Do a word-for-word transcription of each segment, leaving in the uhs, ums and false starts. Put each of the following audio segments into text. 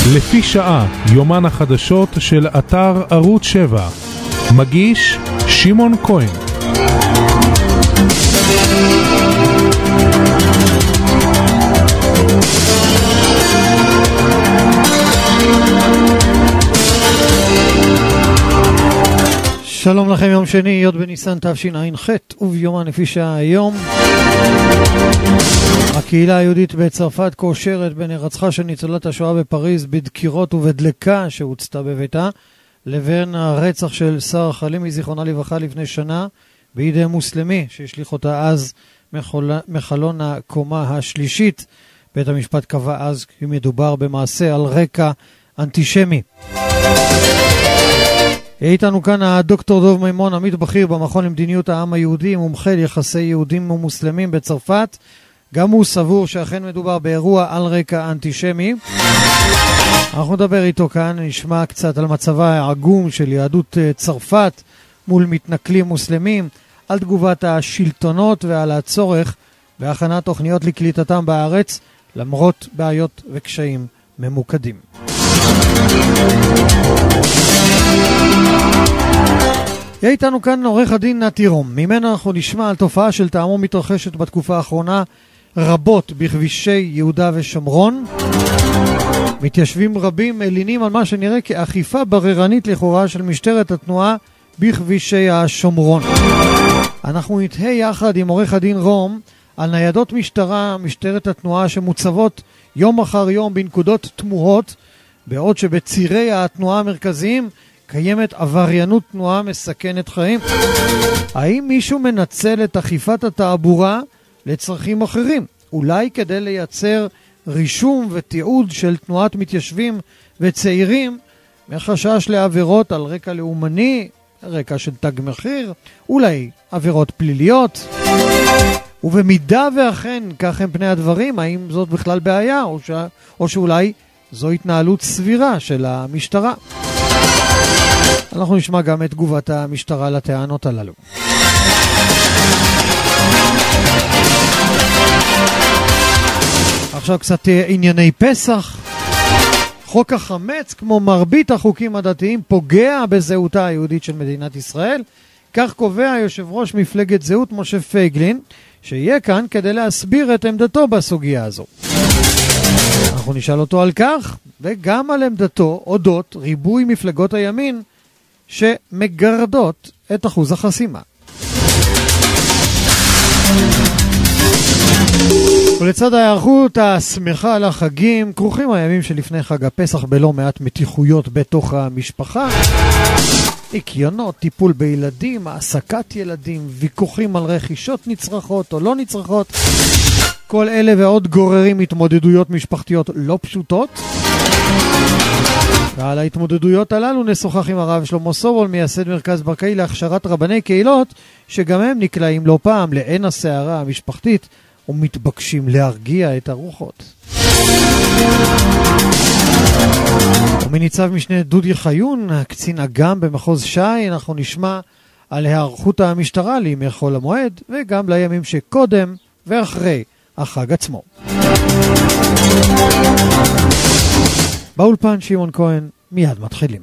לפי שעה, יומן החדשות של אתר ערוץ שבע. מגיש שמעון כהן. שלום לכם, יום שני, י' בניסן תשע"ח, וביומן לפי שעה היום. הקהילה היהודית בצרפת קושרת בין הרצחה של ניצולת השואה בפריז בדקירות ובדלקה שהוצתה בביתה, לבין הרצח של שרה חלימי זיכרונה לברכה לפני שנה בידי מוסלמי שהשליך אותה אז מחלון הקומה השלישית. בית המשפט קבע אז כי מדובר במעשה על רקע אנטישמי. איתנו כאן הדוקטור דוב מימון, עמית בכיר במכון למדיניות העם היהודי, מומחה ליחסי יהודים ומוסלמים בצרפת. גם הוא סבור שאכן מדובר באירוע על רקע אנטישמי. אנחנו נדבר איתו כאן, נשמע קצת על מצבה העגום של יהדות צרפת מול מתנכלים מוסלמים, על תגובת השלטונות ועל הצורך בהכנת תוכניות לקליטתם בארץ, למרות בעיות וקשיים ממוקדים. יהיה איתנו כאן עורך הדין נתי רום, ממנו אנחנו נשמע על תופעה של טעמו מתרחשת בתקופה האחרונה רבות בכבישי יהודה ושומרון. מתיישבים רבים מלינים על מה שנראה כאכיפה בררנית לכאורה של משטרת התנועה בכבישי השומרון. אנחנו נתהה יחד עם עורך הדין רום על ניידות משטרה, משטרת התנועה שמוצבות יום אחר יום בנקודות תמוהות, בעוד שבצירי התנועה המרכזיים קיימת עבריינות תנועה מסכנת חיים. האם מישהו מנצל את אכיפת התעבורה לצרכים אחרים? אולי כדי לייצר רישום ותיעוד של תנועת מתיישבים וצעירים מחשש לעבירות על רקע לאומני, רקע של תג מחיר, אולי עבירות פליליות. ובמידה ואכן כך הם פני הדברים, האם זאת בכלל בעיה או, ש... או שאולי זו התנהלות סבירה של המשטרה? אנחנו נשמע גם את תגובת המשטרה לטענות הללו. עכשיו קצת ענייני פסח. חוק החמץ, כמו מרבית החוקים הדתיים, פוגע בזהותה היהודית של מדינת ישראל. כך קובע יושב ראש מפלגת זהות משה פייגלין, שיהיה כאן כדי להסביר את עמדתו בסוגיה הזו. אנחנו נשאל אותו על כך, וגם על עמדתו אודות ריבוי מפלגות הימין שמגרדות את אחוז החסימה. ולצד ההיערכות השמחה לחגים, כרוכים הימים שלפני חג הפסח בלא מעט מתיחויות בתוך המשפחה. עקיונות, טיפול בילדים, העסקת ילדים, ויכוחים על רכישות נצרכות או לא נצרכות. כל אלה ועוד גוררים התמודדויות משפחתיות לא פשוטות. ועל ההתמודדויות הללו נשוחח עם הרב שלמה סובול, מייסד מרכז ברקאי להכשרת רבני קהילות, שגם הם נקלעים לא פעם לעין הסערה המשפחתית ומתבקשים להרגיע את הרוחות. ומניצב משנה דודי חיון, קצין אג"ם במחוז ש"י, אנחנו נשמע על היערכות המשטרה לימי חול המועד וגם לימים שקודם ואחרי החג עצמו. באולפן שמעון כהן, מיד מתחילים.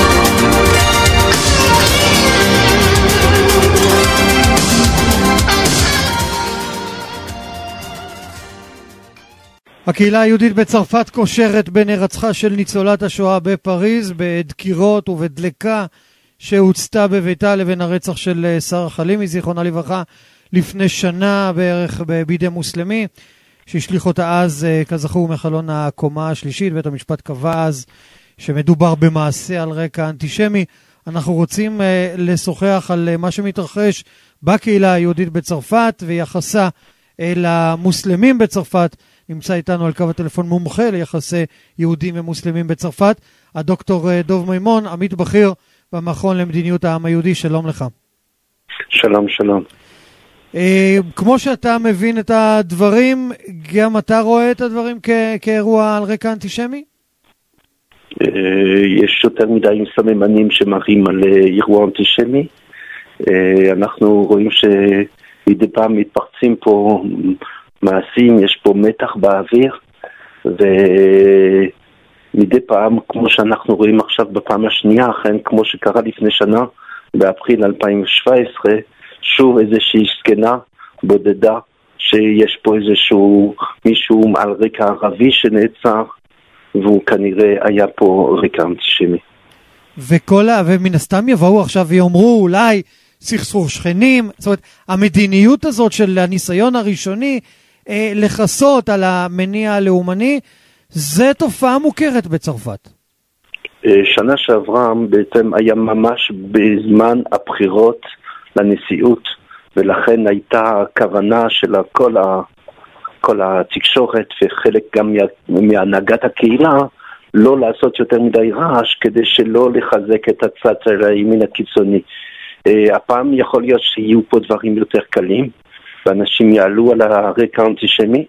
הקהילה היהודית בצרפת קושרת בין הרצחה של ניצולת השואה בפריז בדקירות ובדלקה שהוצתה בביתה לבין הרצח של שרה חלימי זיכרונה לברכה לפני שנה בערך בידי מוסלמי שהשליך אותה אז כזכור מחלון הקומה השלישית. בית המשפט קבע אז שמדובר במעשה על רקע אנטישמי. אנחנו רוצים לשוחח על מה שמתרחש בקהילה היהודית בצרפת ויחסה אל המוסלמים בצרפת. נמצא איתנו על קו הטלפון מומחה ליחסי יהודים ומוסלמים בצרפת, הדוקטור דוב מימון, עמית בכיר במכון למדיניות העם היהודי. שלום לך. שלום, שלום. כמו שאתה מבין את הדברים, גם אתה רואה את הדברים כ- כאירוע על רקע אנטישמי? יש יותר מדי סממנים שמראים על אירוע אנטישמי. אנחנו רואים שמדי פעם מתפרצים פה מעשים, יש פה מתח באוויר, מדי פעם, כמו שאנחנו רואים עכשיו בפעם השנייה, אכן כמו שקרה לפני שנה, באפריל אלפיים שבע עשרה, שוב איזושהי סקנה בודדה, שיש פה איזשהו מישהו על רקע ערבי שנעצר, והוא כנראה היה פה רקע אנטישמי. וכל, ומן הסתם יבואו עכשיו ויאמרו אולי סכסוך שכנים, זאת אומרת, המדיניות הזאת של הניסיון הראשוני אה, לחסות על המניע הלאומני, זה תופעה מוכרת בצרפת. שנה שעברה בעצם היה ממש בזמן הבחירות לנשיאות, ולכן הייתה כוונה של כל, ה, כל התקשורת וחלק גם מהנהגת הקהילה לא לעשות יותר מדי רעש כדי שלא לחזק את הצד של הימין הקיצוני. הפעם יכול להיות שיהיו פה דברים יותר קלים ואנשים יעלו על הרקע האנטישמי,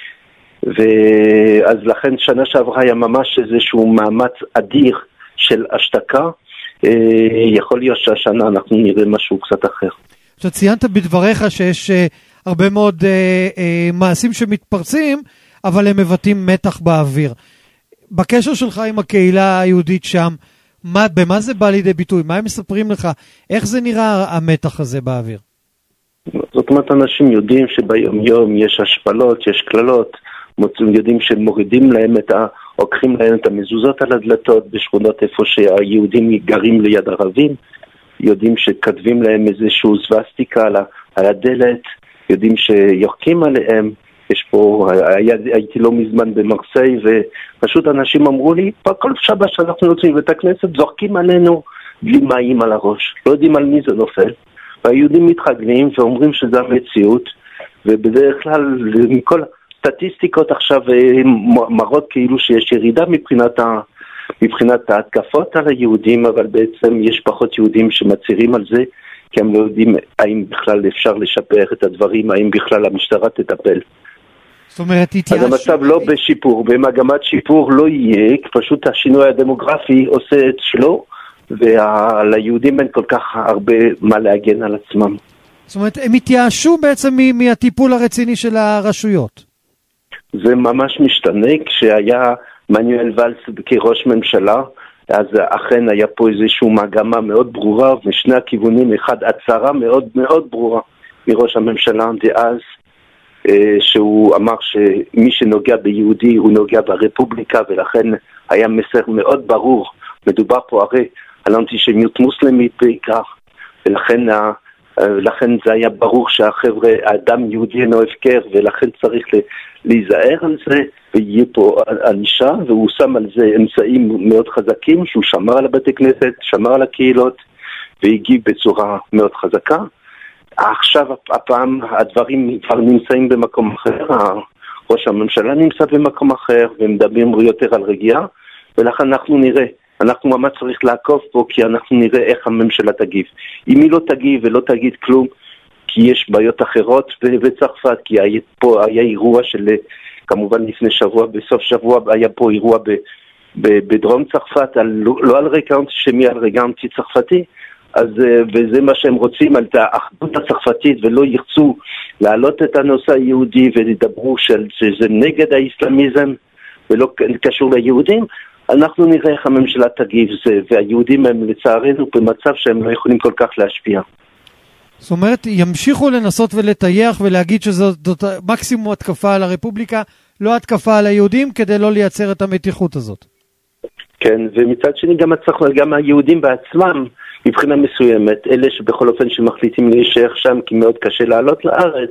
ואז לכן שנה שעברה היה ממש איזשהו מאמץ אדיר של השתקה. יכול להיות שהשנה אנחנו נראה משהו קצת אחר. אתה ציינת בדבריך שיש הרבה מאוד מעשים שמתפרצים, אבל הם מבטאים מתח באוויר. בקשר שלך עם הקהילה היהודית שם, מה, במה זה בא לידי ביטוי? מה הם מספרים לך? איך זה נראה המתח הזה באוויר? זאת אומרת, אנשים יודעים שביום יום יש השפלות, יש כללות, יודעים שמורידים להם את ה... עוקחים להם את המזוזות על הדלתות בשכונות איפה שהיהודים גרים ליד ערבים, יודעים שכתבים להם איזשהו סווסטיקה על הדלת, יודעים שיוחקים עליהם. יש פה, היה, הייתי לא מזמן במרסיי, ופשוט אנשים אמרו לי, כל שבת שאנחנו יוצאים בית הכנסת זורקים עלינו בלי מים על הראש, לא יודעים על מי זה נופל, והיהודים מתחגנים ואומרים שזה המציאות, ובדרך כלל מכל סטטיסטיקות עכשיו מראות כאילו שיש ירידה מבחינת, ה, מבחינת ההתקפות על היהודים, אבל בעצם יש פחות יהודים שמצהירים על זה, כי הם לא יודעים האם בכלל אפשר לשפר את הדברים, האם בכלל המשטרה תטפל. זאת אומרת, אז המצב לא בשיפור, במגמת שיפור לא יהיה, פשוט השינוי הדמוגרפי עושה את שלו, וליהודים אין כל כך הרבה מה להגן על עצמם. זאת אומרת, הם התייאשו בעצם מהטיפול הרציני של הרשויות. זה ממש משתנה. כשהיה מנואל ואלס כראש ממשלה, אז אכן היה פה איזושהי מגמה מאוד ברורה, משני הכיוונים, אחד הצהרה מאוד מאוד ברורה מראש הממשלה דאז, שהוא אמר שמי שנוגע ביהודי הוא נוגע ברפובליקה, ולכן היה מסר מאוד ברור. מדובר פה הרי על אנטישמיות מוסלמית בעיקר, ולכן לכן זה היה ברור שהחבר'ה, האדם יהודי אינו הפקר, ולכן צריך להיזהר על זה, ויהיה פה ענישה, והוא שם על זה אמצעים מאוד חזקים, שהוא שמר על הבתי כנסת, שמר על הקהילות, והגיב בצורה מאוד חזקה. עכשיו הפעם הדברים כבר נמצאים במקום אחר, ראש הממשלה נמצא במקום אחר, ומדברים יותר על רגיעה, ולכן אנחנו נראה, אנחנו ממש צריך לעקוב פה, כי אנחנו נראה איך הממשלה תגיב. אם היא לא תגיב ולא תגיד כלום, כי יש בעיות אחרות בצרפת, כי היה פה היה אירוע של, כמובן לפני שבוע, בסוף שבוע היה פה אירוע ב, ב, בדרום צרפת, על, לא על רקע אנטישמי, על רקע אנטי צרפתי, אז, וזה מה שהם רוצים, על האחדות הצרפתית, ולא ירצו להעלות את הנושא היהודי, ולדברו של, שזה נגד האסלאמיזם, ולא קשור ליהודים. אנחנו נראה איך הממשלה תגיב זה, והיהודים הם לצערנו במצב שהם לא יכולים כל כך להשפיע. זאת אומרת, ימשיכו לנסות ולטייח ולהגיד שזאת מקסימום התקפה על הרפובליקה, לא התקפה על היהודים, כדי לא לייצר את המתיחות הזאת. כן, ומצד שני גם, הצח, גם היהודים בעצמם, מבחינה מסוימת, אלה שבכל אופן שמחליטים להישאר שם, כי מאוד קשה לעלות לארץ,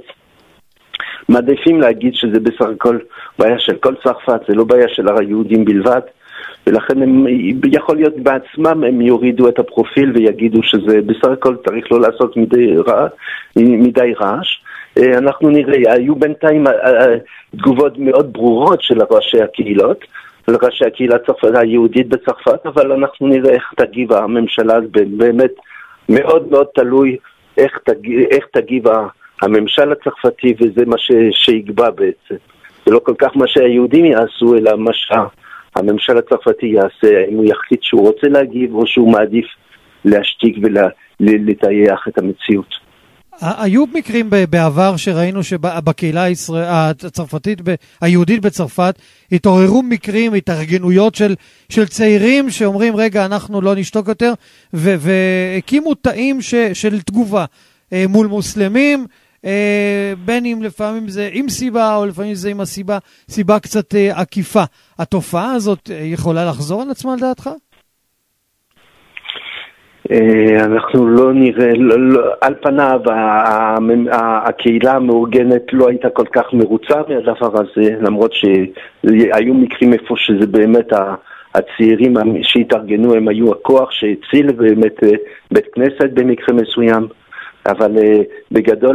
מעדיפים להגיד שזה בסך הכל בעיה של כל צרפת, זה לא בעיה של היהודים בלבד, ולכן הם, יכול להיות בעצמם הם יורידו את הפרופיל ויגידו שזה בסך הכל צריך לא לעשות מדי, רע, מדי רעש. אנחנו נראה, היו בינתיים תגובות מאוד ברורות של ראשי הקהילות, של ראשי הקהילה הצרפת, היהודית בצרפת, אבל אנחנו נראה איך תגיב הממשלה, באמת מאוד מאוד תלוי איך תגיב, איך תגיב הממשל הצרפתי, וזה מה ש, שיגבה בעצם. זה לא כל כך מה שהיהודים יעשו, אלא מה שה... הממשל הצרפתי יעשה, אם הוא יחליט שהוא רוצה להגיב, או שהוא מעדיף להשתיק ולטייח את המציאות. היו מקרים בעבר שראינו שבקהילה הצרפתית, היהודית בצרפת, התעוררו מקרים, התארגנויות של, של צעירים שאומרים, רגע, אנחנו לא נשתוק יותר, והקימו תאים ש, של תגובה מול מוסלמים, בין אם לפעמים זה עם סיבה, או לפעמים זה עם הסיבה, סיבה קצת עקיפה. התופעה הזאת יכולה לחזור על עצמה לדעתך? אנחנו לא נראה, לא, לא, על פניו הקהילה המאורגנת לא הייתה כל כך מרוצה מהדבר הזה, למרות שהיו מקרים איפה שזה באמת הצעירים שהתארגנו, הם היו הכוח שהציל באמת בית כנסת במקרה מסוים, אבל בגדול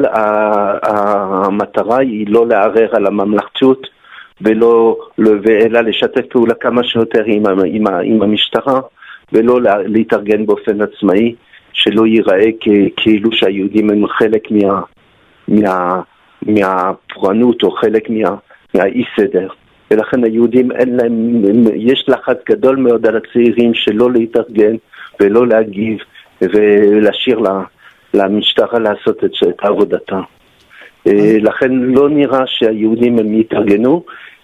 המטרה היא לא לערער על הממלכתיות ולא, אלא לשתף פעולה כמה שיותר עם, עם, עם המשטרה, ולא להתארגן באופן עצמאי, שלא ייראה כאילו שהיהודים הם חלק מה, מה, מהפורענות או חלק מה, מהאי סדר. ולכן היהודים אין להם, יש לחץ גדול מאוד על הצעירים שלא להתארגן ולא להגיב ולהשאיר למשטרה לעשות את, את עבודתה. לכן לא נראה שהיהודים הם יתארגנו.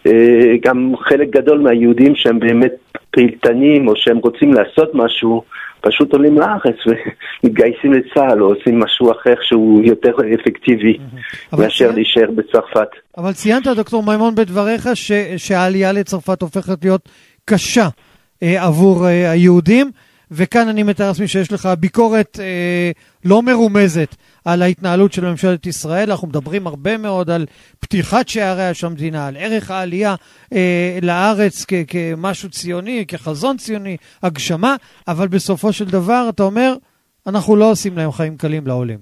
גם חלק גדול מהיהודים שהם באמת פעילתנים או שהם רוצים לעשות משהו, פשוט עולים לארץ ומתגייסים לצה"ל או עושים משהו אחר שהוא יותר אפקטיביי מאשר להישאר בצרפת. אבל ציינת, דוקטור מימון, בדבריך ש, שהעלייה לצרפת הופכת להיות קשה אה, עבור אה, היהודים, וכאן אני מתאר לעצמי שיש לך ביקורת אה, לא מרומזת על ההתנהלות של ממשלת ישראל. אנחנו מדברים הרבה מאוד על פתיחת שעריה של המדינה, על ערך העלייה אה, לארץ כ- כמשהו ציוני, כחזון ציוני, הגשמה, אבל בסופו של דבר אתה אומר, אנחנו לא עושים להם חיים קלים לעולים.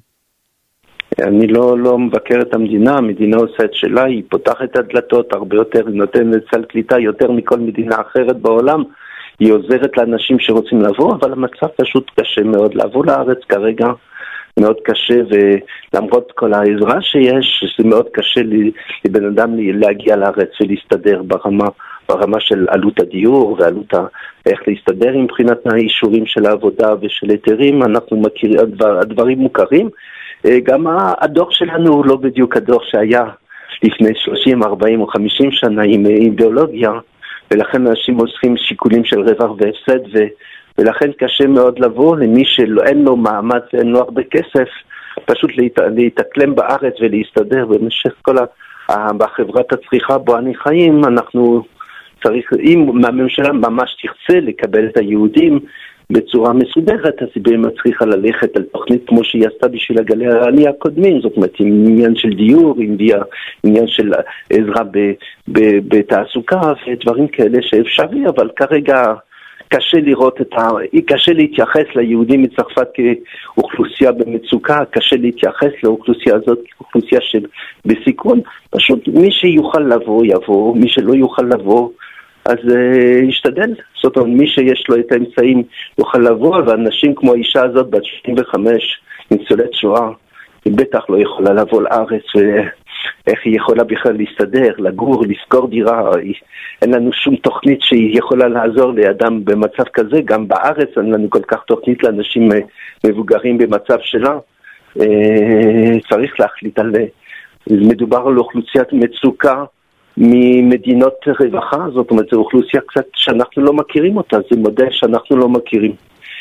אני לא, לא מבקר את המדינה, המדינה עושה את שלה, היא פותחת את הדלתות הרבה יותר, היא נותנת סל קליטה יותר מכל מדינה אחרת בעולם, היא עוזרת לאנשים שרוצים לבוא, אבל המצב פשוט קשה מאוד לבוא לארץ כרגע, מאוד קשה, ולמרות כל העזרה שיש, זה מאוד קשה לבן אדם להגיע לארץ ולהסתדר ברמה, ברמה של עלות הדיור ועלות ה... איך להסתדר עם מבחינת האישורים של העבודה ושל היתרים. אנחנו מכירים, הדבר, הדברים מוכרים. גם הדוח שלנו הוא לא בדיוק הדוח שהיה לפני שלושים, ארבעים או חמישים שנה עם אידיאולוגיה, ולכן אנשים עושים שיקולים של רווח והפסד, ו... ולכן קשה מאוד לבוא למי שאין לו מעמד ואין לו הרבה כסף, פשוט להת... להתאקלם בארץ ולהסתדר במשך כל ה... בחברת הצריכה בו אני חיים. אנחנו צריך, אם הממשלה ממש תרצה לקבל את היהודים בצורה מסודרת, אז היא באמת צריכה ללכת על תוכנית כמו שהיא עשתה בשביל הגלי העלייה הקודמים, זאת אומרת, עם עניין של דיור, עם עניין של עזרה ב, ב, בתעסוקה ודברים כאלה שאפשרי, אבל כרגע קשה לראות את ה... קשה להתייחס ליהודים מצרפת כאוכלוסייה במצוקה, קשה להתייחס לאוכלוסייה הזאת כאוכלוסייה של בסיכון. פשוט מי שיוכל לבוא יבוא, מי שלא יוכל לבוא אז uh, ישתדל. זאת אומרת, מי שיש לו את האמצעים יוכל לבוא, ואנשים כמו האישה הזאת בת שישים וחמש, ניצולת שואה, היא בטח לא יכולה לבוא לארץ, ואיך היא יכולה בכלל להסתדר, לגור, לסגור דירה. אין לנו שום תוכנית שהיא יכולה לעזור לאדם במצב כזה. גם בארץ אין לנו כל כך תוכנית לאנשים מבוגרים במצב שלה. Uh, צריך להחליט על... מדובר על אוכלוסיית מצוקה ממדינות רווחה, זאת אומרת, זו אוכלוסייה קצת שאנחנו לא מכירים אותה, זה מודל שאנחנו לא מכירים.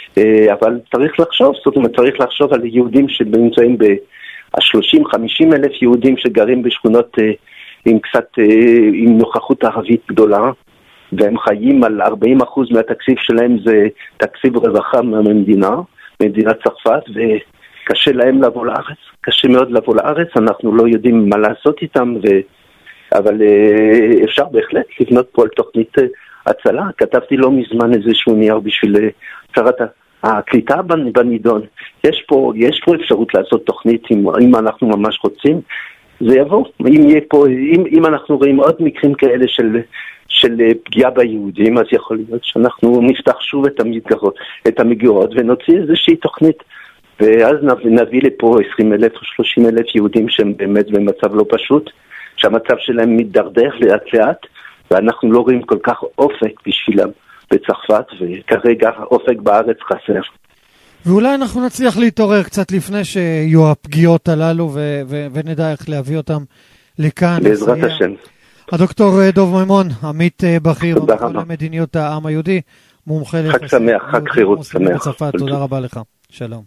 אבל צריך לחשוב, זאת אומרת, צריך לחשוב על יהודים שנמצאים ב-שלושים חמישים אלף יהודים שגרים בשכונות עם קצת, עם נוכחות ערבית גדולה, והם חיים על ארבעים אחוז מהתקציב שלהם, זה תקציב רווחה מהמדינה, ממדינת צרפת, וקשה להם לבוא לארץ, קשה מאוד לבוא לארץ, אנחנו לא יודעים מה לעשות איתם, ו... אבל אפשר בהחלט לבנות פה על תוכנית הצלה. כתבתי לא מזמן איזשהו נייר בשביל צרת הקליטה בנידון. יש פה, יש פה אפשרות לעשות תוכנית אם, אם אנחנו ממש רוצים. זה יבוא. אם יהיה פה, אם, אם אנחנו רואים עוד מקרים כאלה של, של פגיעה ביהודים, אז יכול להיות שאנחנו נפתח שוב את המגרות, את המגירות ונוציא איזושהי תוכנית. ואז נביא לפה עשרים אלף או שלושים אלף יהודים שהם באמת במצב לא פשוט, שהמצב שלהם מתדרדר לאט לאט, ואנחנו לא רואים כל כך אופק בשבילם בצרפת, וכרגע אופק בארץ חסר. ואולי אנחנו נצליח להתעורר קצת לפני שיהיו הפגיעות הללו, ו- ו- ונדע איך להביא אותם לכאן. בעזרת השם. הדוקטור דוב מימון, עמית בכיר במכון למדיניות העם היהודי, מומחה חג שמח, חג חירות שמח. בצרפת, תודה רבה לך. שלום.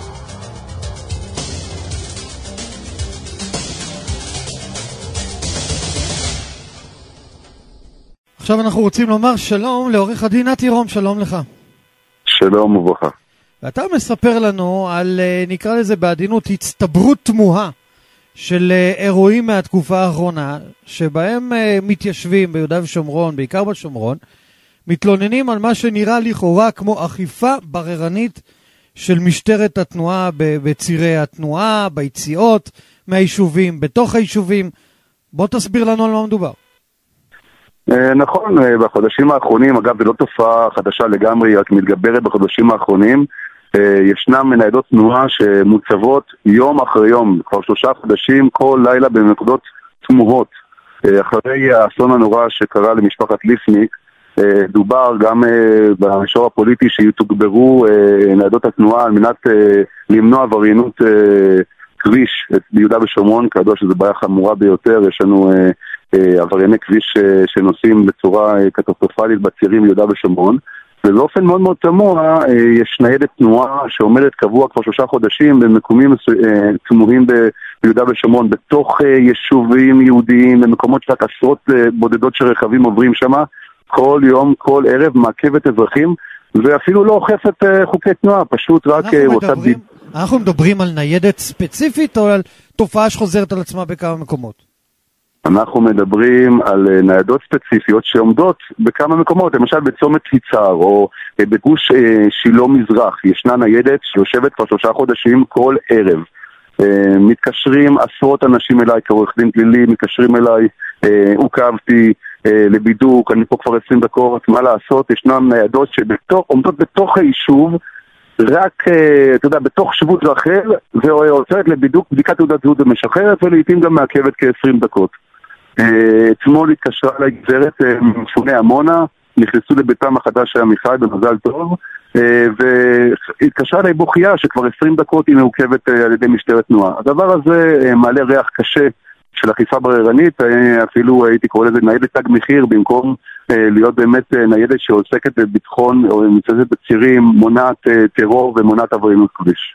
עכשיו אנחנו רוצים לומר שלום לעורך הדין נתי רום, שלום לך. שלום וברכה. ואתה מספר לנו על, נקרא לזה בעדינות, הצטברות תמוהה של אירועים מהתקופה האחרונה, שבהם מתיישבים ביהודה ושומרון, בעיקר בשומרון, מתלוננים על מה שנראה לכאורה כמו אכיפה בררנית של משטרת התנועה בצירי התנועה, ביציאות מהיישובים, בתוך היישובים. בוא תסביר לנו על מה מדובר. נכון, בחודשים האחרונים, אגב, זה לא תופעה חדשה לגמרי, רק מתגברת בחודשים האחרונים, ישנם ניידות תנועה שמוצבות יום אחרי יום, כבר שלושה חודשים, כל לילה בנקודות תמוהות. אחרי האסון הנורא שקרה למשפחת ליפניק, דובר גם במישור הפוליטי שיתוגברו ניידות התנועה על מנת למנוע עבריינות כביש ביהודה ושומרון, כידוע שזו בעיה חמורה ביותר. יש לנו עברייני כביש שנוסעים בצורה קטסטרופלית בצירים ביהודה ושומרון, ובאופן מאוד מאוד תמוה יש ניידת תנועה שעומדת קבוע כבר שלושה חודשים במקומים תמוהים ביהודה ושומרון, בתוך יישובים יהודיים, במקומות שרק עשרות בודדות של רכבים עוברים שם כל יום, כל ערב, מעכבת אזרחים, ואפילו לא אוכפת חוקי תנועה, פשוט רק רוצה... אנחנו מדברים על ניידת ספציפית או על תופעה שחוזרת על עצמה בכמה מקומות? אנחנו מדברים על ניידות ספציפיות שעומדות בכמה מקומות, למשל בצומת יצהר או בגוש שילה מזרח, ישנה ניידת שיושבת כבר שלושה חודשים כל ערב. מתקשרים עשרות אנשים אליי כעורך דין פלילי, מתקשרים אליי, עוקבתי לבידוק, אני פה כבר עשרים דקות, מה לעשות? ישנן ניידות שעומדות בתוך היישוב, רק, אתה יודע, בתוך שבות רחל, ועוצרת לבידוק בדיקת תעודת זהות ומשחררת, ולעיתים גם מעכבת כ-עשרים דקות. אתמול התקשרה אליי גברת מפוני עמונה, נכנסו לביתם החדש של עמיחי במזל טוב, והתקשרה אליי בוכייה שכבר עשרים דקות היא מעוכבת על ידי משטרת תנועה. הדבר הזה מעלה ריח קשה של אכיפה בררנית, אפילו הייתי קורא לזה ניידת תג מחיר, במקום להיות באמת ניידת שעוסקת בביטחון או מצטטת בצירים, מונעת טרור ומונעת עבריינות כביש.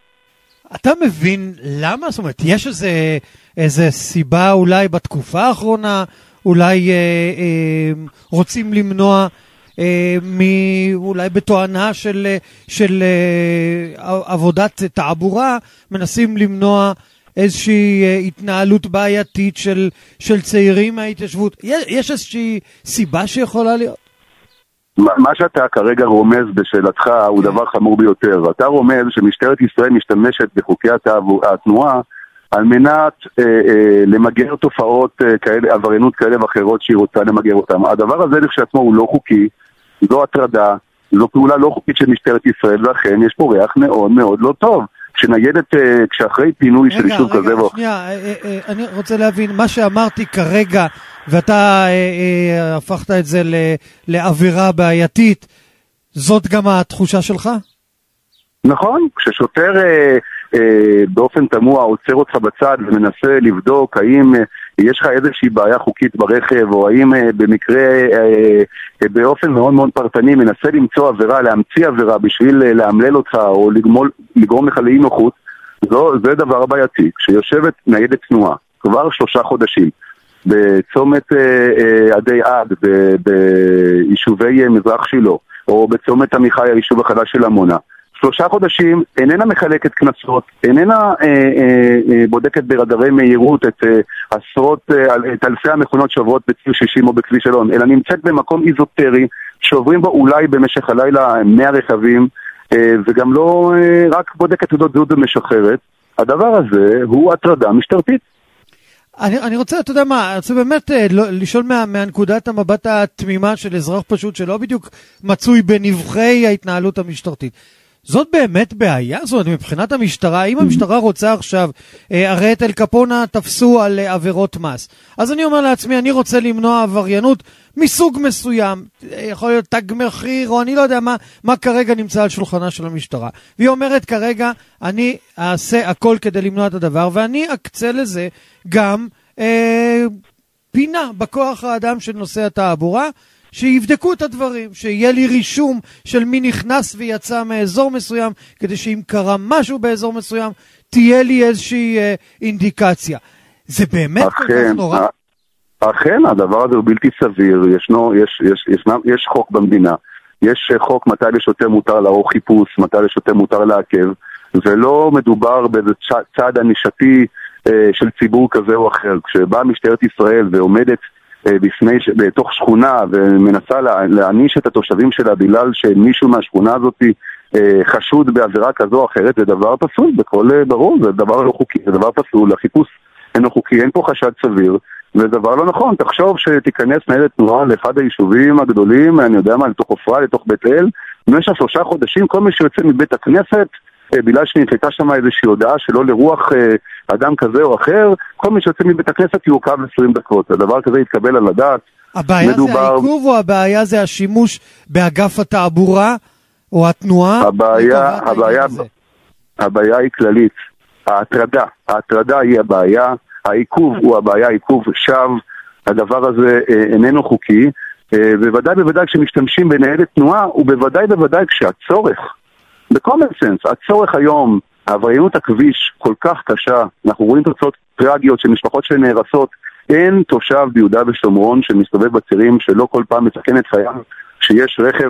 אתה מבין למה? זאת אומרת, יש איזה, איזה סיבה אולי בתקופה האחרונה, אולי אה, אה, רוצים למנוע אה, מ- אולי בתואנה של, של אה, עבודת תעבורה, מנסים למנוע איזושהי אה, התנהלות בעייתית של, של צעירים מההתיישבות. יש, יש איזושהי סיבה שיכולה להיות? מה שאתה כרגע רומז בשאלתך הוא דבר חמור ביותר. אתה רומז שמשטרת ישראל משתמשת בחוקי התנועה על מנת אה, אה, למגר תופעות אה, כאלה, עבריינות כאלה ואחרות שהיא רוצה למגר אותם. הדבר הזה כשעצמו הוא לא חוקי, זו הטרדה, זו פעולה לא חוקית של משטרת ישראל, ואכן יש פה ריח מאוד מאוד לא טוב. כשניידת, כשאחרי פינוי של יישוב כזה... רגע, רגע, שנייה, אני רוצה להבין, מה שאמרתי כרגע, ואתה הפכת את זה לעבירה בעייתית, זאת גם התחושה שלך? נכון, כששוטר באופן תמוה עוצר אותך בצד ומנסה לבדוק האם יש לך איזושהי בעיה חוקית ברכב, או האם במקרה באופן מאוד מאוד פרטני מנסה למצוא עבירה, להמציא עבירה בשביל להמלל אותך או לגמול, לגרום לך לאי נוחות, זו, זה דבר בעייתי. כשיושבת ניידת תנועה כבר שלושה חודשים בצומת עדי עד ביישובי מזרח שילה, או בצומת עמיחי היישוב החדש של עמונה, שלושה חודשים איננה מחלקת כנסות, איננה אה, אה, אה, בודקת ברדרי מהירות את אה, עשרות, אה, את אלפי המכונות שעוברות בציר שישים או בכביש אלון, אלא נמצאת במקום איזוטרי שעוברים בו אולי במשך הלילה מאה רכבים, אה, וגם לא אה, רק בודקת תעודות זהות ומשחררת. הדבר הזה הוא הטרדה משטרתית. אני, אני רוצה, אתה יודע מה, אני רוצה באמת לא, לשאול מה, מהנקודת המבט התמימה של אזרח פשוט שלא בדיוק מצוי בנבחי ההתנהלות המשטרתית. זאת באמת בעיה? זאת אומרת, מבחינת המשטרה, אם המשטרה רוצה עכשיו, הרי את אל קפונה תפסו על עבירות מס. אז אני אומר לעצמי, אני רוצה למנוע עבריינות מסוג מסוים, יכול להיות תג מחיר, או אני לא יודע מה, מה כרגע נמצא על שולחנה של המשטרה. והיא אומרת כרגע, אני אעשה הכל כדי למנוע את הדבר, ואני אקצה לזה גם אה, פינה בכוח האדם של נושא התעבורה, שיבדקו את הדברים, שיהיה לי רישום של מי נכנס ויצא מאזור מסוים, כדי שאם קרה משהו באזור מסוים, תהיה לי איזושהי אה, אינדיקציה. זה באמת כל כך נורא? אכן, הדבר הזה הוא בלתי סביר. ישנו, יש, יש, יש, יש חוק במדינה. יש חוק מתי לשוטר מותר לערוך חיפוש, מתי לשוטר מותר לעכב, ולא מדובר באיזה צעד ענישתי אה, של ציבור כזה או אחר. כשבאה משטרת ישראל ועומדת בפני, בתוך שכונה ומנסה להעניש את התושבים שלה בגלל שמישהו מהשכונה הזאת חשוד בעבירה כזו או אחרת, זה דבר פסול, בכל ברור, זה דבר לא חוקי, זה דבר פסול, החיפוש אינו חוקי, אין פה חשד סביר, זה דבר לא נכון. תחשוב שתיכנס ניידת תנועה לאחד היישובים הגדולים, אני יודע מה, לתוך עופרה, לתוך בית אל, במשך שלושה חודשים, כל מי שיוצא מבית הכנסת, בגלל שנקלטה שם איזושהי הודעה שלא לרוח אדם כזה או אחר, כל מי שיוצא מבית הכנסת יעוכב עשרים דקות. הדבר כזה יתקבל על הדעת. הבעיה מדובר... זה העיכוב או הבעיה זה השימוש באגף התעבורה או התנועה? הבעיה, הבעיה, הבעיה היא כללית. ההטרדה, ההטרדה היא הבעיה, העיכוב הוא הבעיה, העיכוב שווא, הדבר הזה איננו חוקי, בוודאי בוודאי כשמשתמשים בניידת תנועה, ובוודאי בוודאי כשהצורך, בקומון סנס, הצורך היום, העבריינות הכביש כל כך קשה, אנחנו רואים תוצאות טרגיות של משפחות שנהרסות, אין תושב ביהודה ושומרון שמסתובב בצירים שלא כל פעם מסכן את חייו, שיש רכב,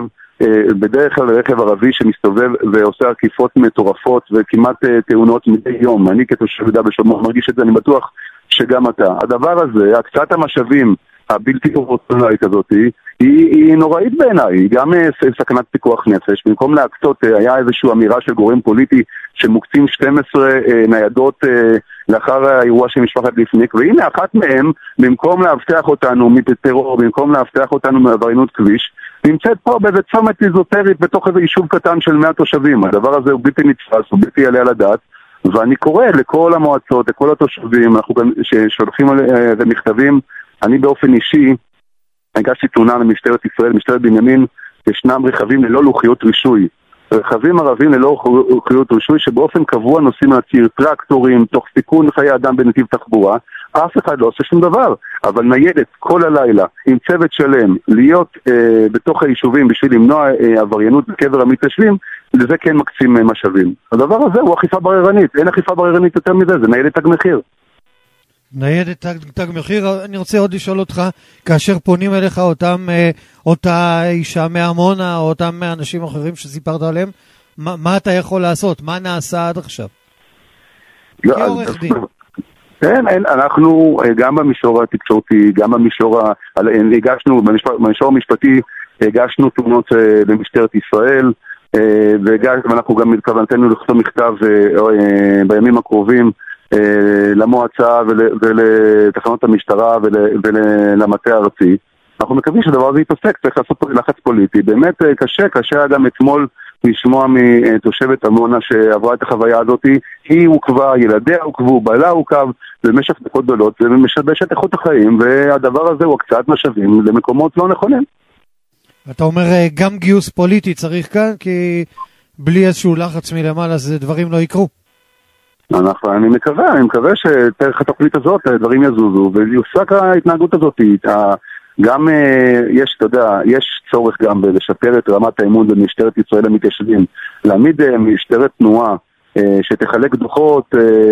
בדרך כלל רכב ערבי שמסתובב ועושה עקיפות מטורפות וכמעט תאונות מדי יום. אני כתושב ביהודה ושומרון מרגיש את זה, אני בטוח שגם אתה. הדבר הזה, הקצת המשאבים הבלתי פרופורציונלית הזאת, היא, היא נוראית בעיניי, היא גם סכנת פיקוח נפש. במקום להקצות, היה איזושהי אמירה של גורם פוליטי שמוקצים שתים עשרה ניידות לאחר האירוע של משפחת ליפניק, והנה אחת מהם, במקום להבטח אותנו מטרור, במקום להבטח אותנו מעבריינות כביש, נמצאת פה באיזה צומת איזוטרית בתוך איזה יישוב קטן של מאה תושבים. הדבר הזה הוא בלתי נתפס, הוא בלתי יעלה על הדעת, ואני קורא לכל המועצות, לכל התושבים, אנחנו גם ששולחים מכתבים. אני באופן אישי הגשתי תלונה למשטרת ישראל, משטרת בנימין, ישנם רכבים ללא לוחיות רישוי. רכבים ערבים ללא לוחיות רישוי שבאופן קבוע נוסעים על הציר, טרקטורים, תוך סיכון חיי אדם בנתיב תחבורה, אף אחד לא עושה שום דבר. אבל ניידת כל הלילה עם צוות שלם להיות אה, בתוך היישובים בשביל למנוע אה, עבריינות בקבר המתיישבים, לזה כן מקצים אה, משאבים. הדבר הזה הוא אכיפה בררנית, אין אכיפה בררנית יותר מזה, זה ניידת תג מחיר. ניידת תג, תג מחיר. אני רוצה עוד לשאול אותך, כאשר פונים אליך אותם, אה, אותה אישה מעמונה או אותם אנשים אחרים שסיפרת עליהם, מה, מה אתה יכול לעשות? מה נעשה עד עכשיו? לא, כעורך דין. כן, אין, אנחנו גם במישור התקשורתי, גם במישור, הגשנו, במישור המשפטי, הגשנו תלונות למשטרת ישראל, ואנחנו גם מתכוונתנו לכתוב מכתב בימים הקרובים למועצה ולתחנות המשטרה ולמטה הארצי. אנחנו מקווים שהדבר הזה יתעסק, צריך לעשות פה לחץ פוליטי. באמת קשה, קשה גם אתמול לשמוע מתושבת עמונה שעברה את החוויה הזאת, היא עוקבה, ילדיה עוקבו, בעלה עוקב, במשך דקות גדולות, זה משבש את איכות החיים, והדבר הזה הוא הקצאת משאבים למקומות לא נכונים. אתה אומר גם גיוס פוליטי צריך כאן, כי בלי איזשהו לחץ מלמעלה, זה דברים לא יקרו. אנחנו, אני מקווה, אני מקווה שתרך התוכנית הזאת, דברים יזוזו, ויופסק ההתנהגות הזאת. גם יש, אתה יודע, יש צורך גם לשפר את רמת האמון במשטרת ישראל המתיישבים, להעמיד משטרת תנועה שתחלק דוחות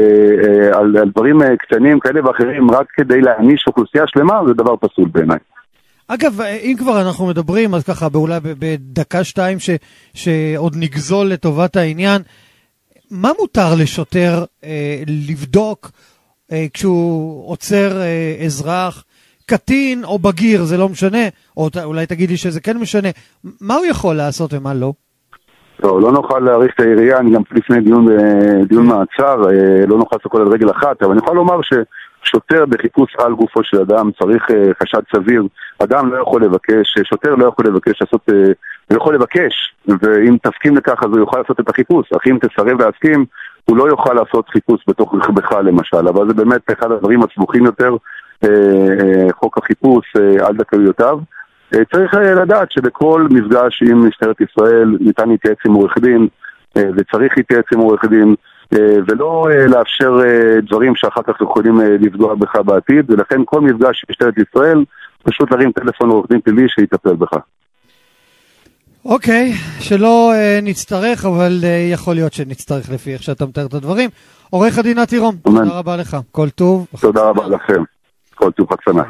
על, על דברים קטנים כאלה ואחרים רק כדי להעניש אוכלוסייה שלמה, זה דבר פסול בעיניי. אגב, אם כבר אנחנו מדברים, אז ככה, באולי בדקה שתיים ש, שעוד נגזול לטובת העניין, מה מותר לשוטר אה, לבדוק אה, כשהוא עוצר אה, אזרח, קטין או בגיר, זה לא משנה, או אולי תגיד לי שזה כן משנה, מה הוא יכול לעשות ומה לא? לא, לא נוכל להעריך את העירייה, אני גם לפני דיון, דיון מעצר, לא נוכל לעשות כל על רגל אחת, אבל אני יכול לומר שוטר בחיפוש על גופו של אדם צריך חשד סביר, אדם לא יכול לבקש, שוטר לא יכול לבקש לעשות, הוא יכול לבקש, ואם תסכים לכך אז הוא יוכל לעשות את החיפוש, אך אם תסרב להסכים, הוא לא יוכל לעשות חיפוש בתוך רכבך למשל, אבל זה באמת אחד הדברים הסבוכים יותר, חוק החיפוש על דקויותיו. צריך לדעת שבכל מפגש עם משטרת ישראל ניתן להתייעץ עם עורך דין, וצריך להתייעץ עם עורך דין, ולא לאפשר דברים שאחר כך יכולים לפגוע בך בעתיד, ולכן כל מפגש עם משטרת ישראל, פשוט להרים טלפון עורך דין פלילי שיטפל בך. אוקיי, שלא נצטרך, אבל יכול להיות שנצטרך לפי איך שאתה מתאר את הדברים. עורך הדין נתי רום, תודה רבה לך, כל טוב. תודה רבה לכם, כל טוב, חג שמח.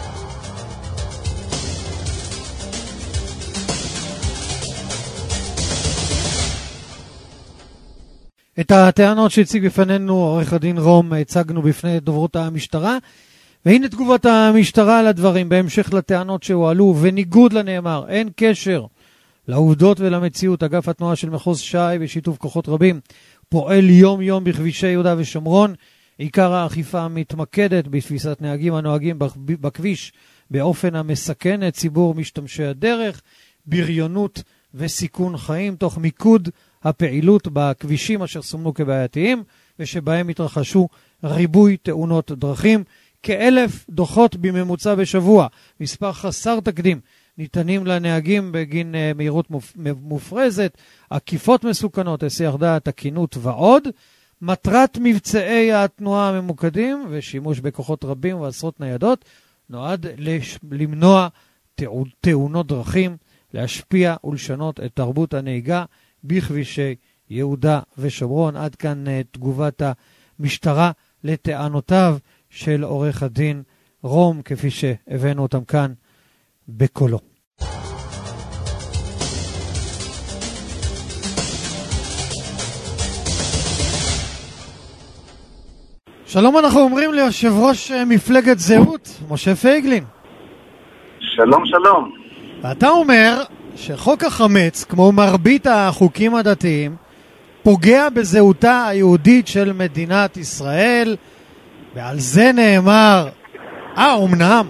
את הטענות שהציג בפנינו עורך הדין רום הצגנו בפני דוברות המשטרה, והנה תגובת המשטרה על הדברים בהמשך לטענות שהועלו, וניגוד לנאמר, אין קשר לעובדות ולמציאות. אגף התנועה של מחוז ש"י בשיתוף כוחות רבים פועל יום יום בכבישי יהודה ושומרון. עיקר האכיפה מתמקדת בתפיסת נהגים הנוהגים בכביש באופן המסכן את ציבור משתמשי הדרך, בריונות וסיכון חיים, תוך מיקוד הפעילות בכבישים אשר סומנו כבעייתיים ושבהם התרחשו ריבוי תאונות דרכים. כאלף דוחות בממוצע בשבוע, מספר חסר תקדים, ניתנים לנהגים בגין מהירות מופרזת, עקיפות מסוכנות, היסח דעת, תקינות ועוד. מטרת מבצעי התנועה הממוקדים ושימוש בכוחות רבים ועשרות ניידות נועד למנוע תאונות דרכים, להשפיע ולשנות את תרבות הנהיגה בכבישי יהודה ושומרון. עד כאן תגובת המשטרה לטענותיו של עורך הדין רום, כפי שהבאנו אותם כאן בקולו. שלום, אנחנו אומרים ליושב ראש מפלגת זהות, משה פייגלין. שלום שלום. ואתה אומר שחוק החמץ, כמו מרבית החוקים הדתיים, פוגע בזהותה היהודית של מדינת ישראל, ועל זה נאמר, אה, אומנם.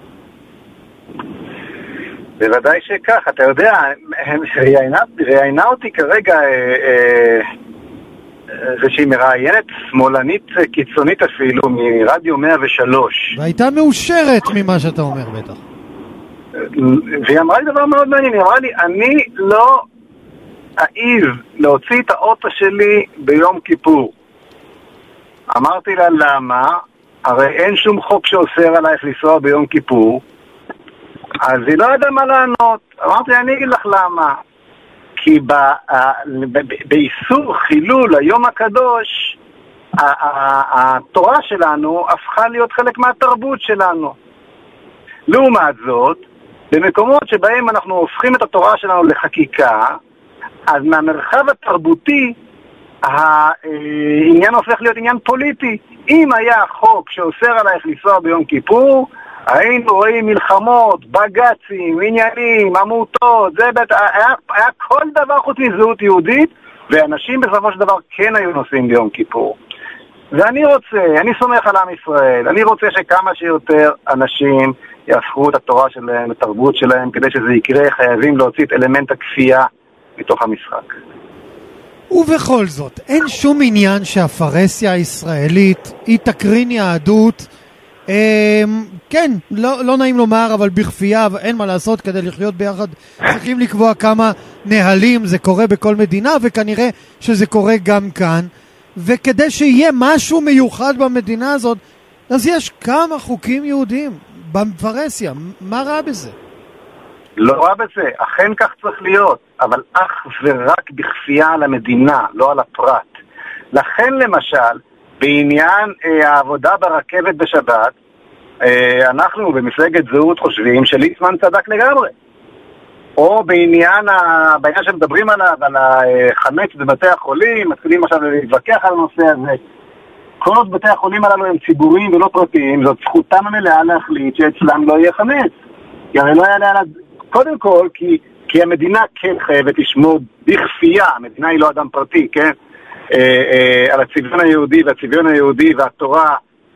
בוודאי שכך, אתה יודע, ראיינה, ראיינה אותי כרגע איזושהי מראיינת שמאלנית קיצונית אפילו, מרדיו מאה ושלוש. והייתה מאושרת ממה שאתה אומר בטח. והיא אמרה לי דבר מאוד מעניין, היא אמרה לי, אני לא אעיז להוציא את האוטו שלי ביום כיפור. אמרתי לה, למה? הרי אין שום חוק שאוסר עלייך לנסוע ביום כיפור. אז היא לא ידעה מה לענות. אמרתי, אני אגיד לך למה. כי באיסור חילול היום הקדוש, התורה שלנו הפכה להיות חלק מהתרבות שלנו. לעומת זאת, במקומות שבהם אנחנו הופכים את התורה שלנו לחקיקה, אז מהמרחב התרבותי, העניין הופך להיות עניין פוליטי. אם היה חוק שאוסר עלייך לנסוע ביום כיפור, היינו רואים מלחמות, בגצים, עניינים, עמותות, זה בית, היה, היה כל דבר חוץ מזהות יהודית, ואנשים בסופו של דבר כן היו נוסעים ביום כיפור. ואני רוצה, אני סומך על עם ישראל, אני רוצה שכמה שיותר אנשים יהפכו את התורה שלהם, את התרבות שלהם, כדי שזה יקרה, חייבים להוציא את אלמנט הכפייה מתוך המשחק. ובכל זאת, אין שום עניין שהפרסיה הישראלית היא תקרין יהדות, אה, כן, לא, לא נעים לומר, אבל בכפייה, אין מה לעשות כדי לחיות ביחד, צריכים לקבוע כמה נהלים, זה קורה בכל מדינה, וכנראה שזה קורה גם כאן, וכדי שיהיה משהו מיוחד במדינה הזאת, אז יש כמה חוקים יהודיים בפרסיה, מה רע בזה? לא רע בזה, אכן כך צריך להיות, אבל אך ורק בכפייה על המדינה, לא על הפרט. לכן למשל, בעניין אה, העבודה ברכבת בשבת, אה, אנחנו במפלגת זהות חושבים שליצמן צדק לגמרי. או בעניין, ה... בעניין שמדברים עליו, על החמץ בבתי החולים, מתחילים עכשיו להתווכח על הנושא הזה. כל עוד בתי החולים הללו הם ציבוריים ולא פרטיים, זאת זכותם המלאה להחליט שאצלם לא יהיה חמץ. כי הרי לא יעלה על... קודם כל, כי, כי המדינה כן חייבת לשמור בכפייה, המדינה היא לא אדם פרטי, כן? אה, אה, על הצביון היהודי, והצביון היהודי והתורה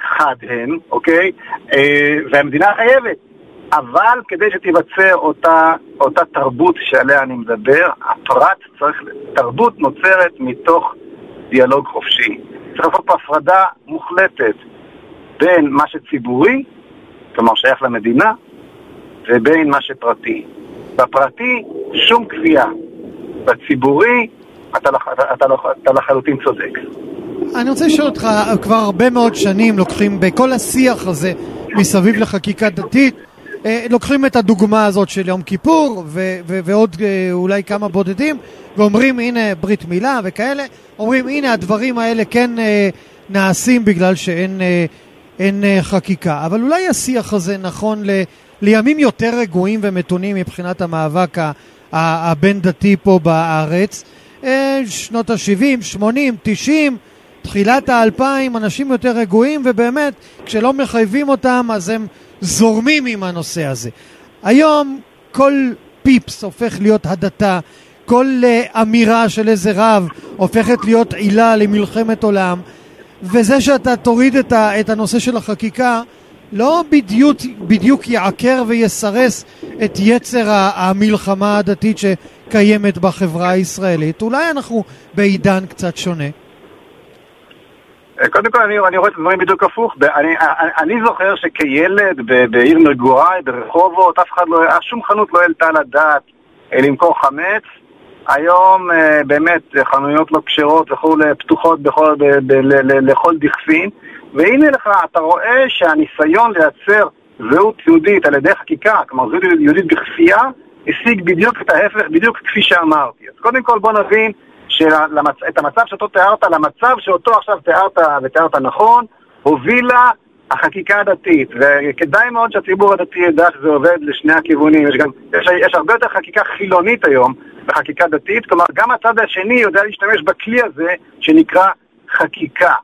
חד הן, אוקיי? והמדינה חייבת. אבל כדי שתיווצר אותה, אותה תרבות שעליה אני מדבר, הפרט צריך, תרבות נוצרת מתוך דיאלוג חופשי. צריך לעשות פה הפרדה מוחלטת בין מה שציבורי, כלומר שייך למדינה, ובין מה שפרטי. בפרטי שום קביעה. בציבורי אתה, אתה, אתה, אתה לחלוטין צודק. אני רוצה לשאול אותך, כבר הרבה מאוד שנים לוקחים בכל השיח הזה מסביב לחקיקה דתית, לוקחים את הדוגמה הזאת של יום כיפור ו- ו- ועוד אולי כמה בודדים ואומרים הנה ברית מילה וכאלה, אומרים הנה הדברים האלה כן נעשים בגלל שאין אין חקיקה. אבל אולי השיח הזה נכון ל- לימים יותר רגועים ומתונים מבחינת המאבק ה- הבין דתי פה בארץ, שנות ה-שבעים, שמונים, תשעים, תחילת האלפיים, אנשים יותר רגועים, ובאמת כשלא מחייבים אותם אז הם זורמים עם הנושא הזה. היום כל פיפס הופך להיות הדתה, כל uh, אמירה של איזה רב הופכת להיות עילה למלחמת עולם, וזה שאתה תוריד את, ה, את הנושא של החקיקה לא בדיוק, בדיוק יעקר ויסרס את יצר המלחמה הדתית שקיימת בחברה הישראלית. אולי אנחנו בעידן קצת שונה. קודם כל אני, אני רואה את הדברים בדיוק הפוך. אני, אני זוכר שכילד בעיר מגוריי, ברחובות, אף אחד לא, שום חנות לא העלתה לדעת למכור חמץ. היום באמת חנויות לא כשרות וכו' פתוחות בכל, ב, ב, ל, ל, לכל דכפין. והנה לך, אתה רואה שהניסיון לייצר זהות יהודית על ידי חקיקה, כלומר זהות יהודית בכפייה, השיג בדיוק את ההפך, בדיוק כפי שאמרתי. אז קודם כל בוא נבין שאת המצב שאותו תיארת, למצב שאותו עכשיו תיארת ותיארת נכון, הובילה החקיקה הדתית. וכדאי מאוד שהציבור הדתי ידע שזה עובד לשני הכיוונים. יש, גם, יש, יש הרבה יותר חקיקה חילונית היום בחקיקה דתית, כלומר גם הצד השני יודע להשתמש בכלי הזה שנקרא חקיקה.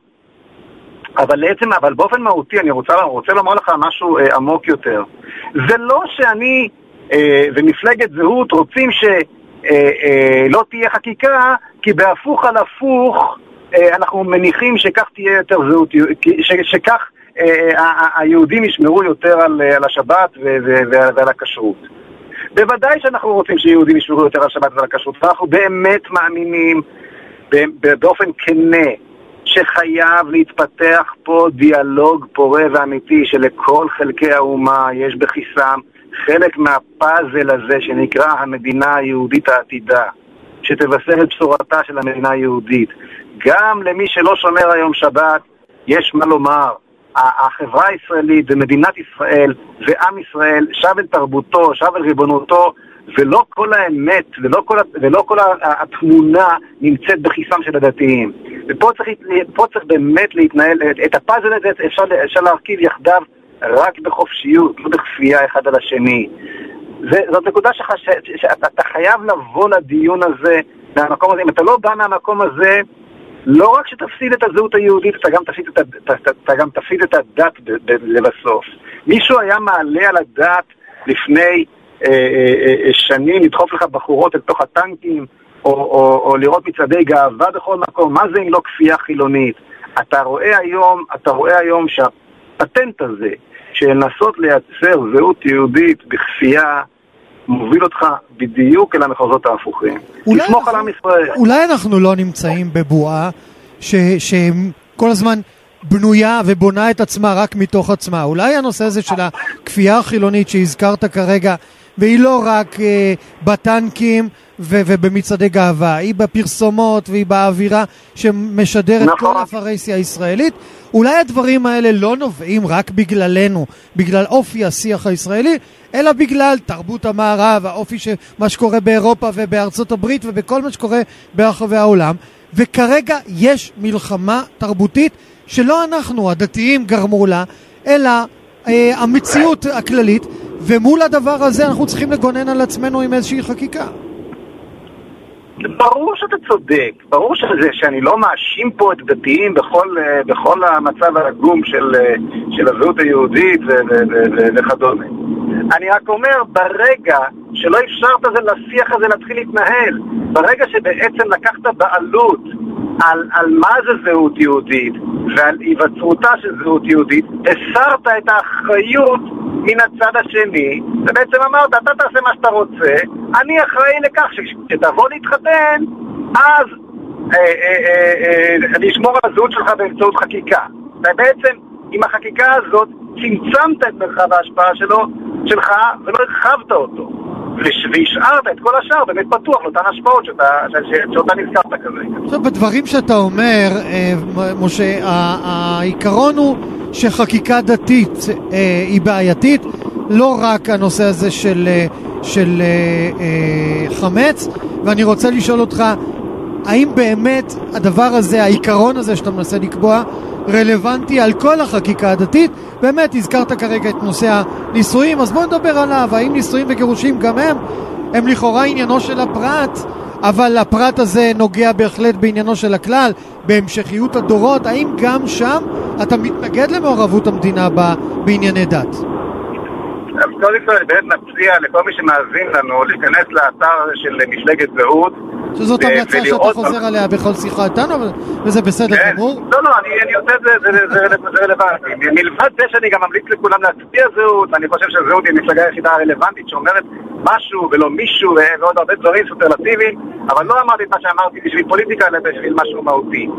אבל לעצם, אבל באופן מהותי אני רוצה, רוצה לומר לך משהו אה, עמוק יותר. זה לא שאני אה, ומפלגת זהות רוצים ש... אה, אה, לא תהיה חקיקה, כי בהפוך על הפוך אה, אנחנו מניחים שכך תהיה יותר זהות, ש, שכך אה, היהודים ישמרו יותר על, על השבת ו, ו, ועל הכשרות. בוודאי שאנחנו רוצים שיהודים ישמרו יותר על השבת ועל הכשרות, ואנחנו באמת מאמינים באופן כנה שחייב להתפתח פה דיאלוג פורה ואמיתי שלכל חלקי האומה יש בכיסם חלק מהפאזל הזה שנקרא המדינה היהודית העתידה, שתבשר את בשורתה של המדינה היהודית. גם למי שלא שומר היום שבת יש מה לומר. החברה הישראלית ומדינת ישראל ועם ישראל שב אל תרבותו, שב אל ריבונותו, ולא כל האמת ולא כל, ולא כל התמונה נמצאת בכיסם של הדתיים. ופה צריך, פה צריך באמת להתנהל, את הפאזל הזה אפשר, אפשר להרכיב יחדיו רק בחופשיות, לא בכפייה אחד על השני. זה, זאת נקודה שח, ש, שאתה חייב לבוא לדיון הזה מהמקום הזה. אם אתה לא בא מהמקום הזה, לא רק שתפסיד את הזהות היהודית, אתה גם תפסיד את, אתה, אתה גם תפסיד את הדת לבסוף. מישהו היה מעלה על הדת לפני אה, אה, שנים לדחוף לך בחורות אל תוך הטנקים, או, או, או לראות מצעדי גאווה בכל מקום? מה זה אם לא כפייה חילונית? אתה רואה היום, אתה רואה היום שהפטנט הזה של לנסות לייצר זהות יהודית בכפייה מוביל אותך בדיוק אל המחוזות ההפוכים. תסמוך על עם ישראל. אולי אנחנו לא נמצאים בבועה שכל הזמן בנויה ובונה את עצמה רק מתוך עצמה. אולי הנושא הזה של הכפייה החילונית שהזכרת כרגע, והיא לא רק אה, בטנקים ו- ובמצעדי גאווה, היא בפרסומות והיא באווירה שמשדרת נכון. כל הפרהסיה הישראלית. אולי הדברים האלה לא נובעים רק בגללנו, בגלל אופי השיח הישראלי, אלא בגלל תרבות המערב, האופי של מה שקורה באירופה ובארצות הברית ובכל מה שקורה ברחבי העולם. וכרגע יש מלחמה תרבותית שלא אנחנו הדתיים גרמו לה, אלא אה, המציאות הכללית, ומול הדבר הזה אנחנו צריכים לגונן על עצמנו עם איזושהי חקיקה. ברור שאתה צודק, ברור שזה, שאני לא מאשים פה את דתיים בכל, בכל המצב הרגום של, של הזהות היהודית וכדומה. אני רק אומר, ברגע שלא אפשרת זה לשיח הזה להתחיל להתנהל, ברגע שבעצם לקחת בעלות על, על מה זה זהות יהודית ועל היווצרותה של זהות יהודית, הסרת את האחריות מן הצד השני, ובעצם אמרת, אתה תעשה מה שאתה רוצה, אני אחראי לכך שכשתבוא להתחתן, אז אה, אה, אה, אה, אני אשמור על הזהות שלך באמצעות חקיקה. ובעצם עם החקיקה הזאת צמצמת את מרחב ההשפעה שלו, שלך, ולא הרחבת אותו. והשארת את כל השאר באמת פתוח לאותן השפעות שאתה, שאותה נזכרת כזה. עכשיו, בדברים שאתה אומר, משה, העיקרון הוא שחקיקה דתית היא בעייתית, לא רק הנושא הזה של, של חמץ, ואני רוצה לשאול אותך, האם באמת הדבר הזה, העיקרון הזה שאתה מנסה לקבוע, רלוונטי על כל החקיקה הדתית? באמת הזכרת כרגע את נושא הנישואים, אז בואו נדבר עליו. האם נישואים וגירושים גם הם הם לכאורה עניינו של הפרט, אבל הפרט הזה נוגע בהחלט בעניינו של הכלל, בהמשכיות הדורות? האם גם שם אתה מתנגד למעורבות המדינה בענייני דת? אז קודם כל באמת נציע לכל מי שמאזין לנו להיכנס לאתר של מפלגת זהות, שזאת המלצה שאתה חוזר עליה בכל שיחה איתנו, וזה בסדר גמור? לא, לא, אני עושה את זה, זה רלוונטי. מלבד זה שאני גם ממליץ לכולם להצביע זהות, אני חושב שזהות היא המפלגה היחידה הרלוונטית שאומרת משהו ולא מישהו ועוד הרבה דברים סופרלטיביים, אבל לא אמרתי את מה שאמרתי בשביל פוליטיקה, אלא בשביל משהו מהותי.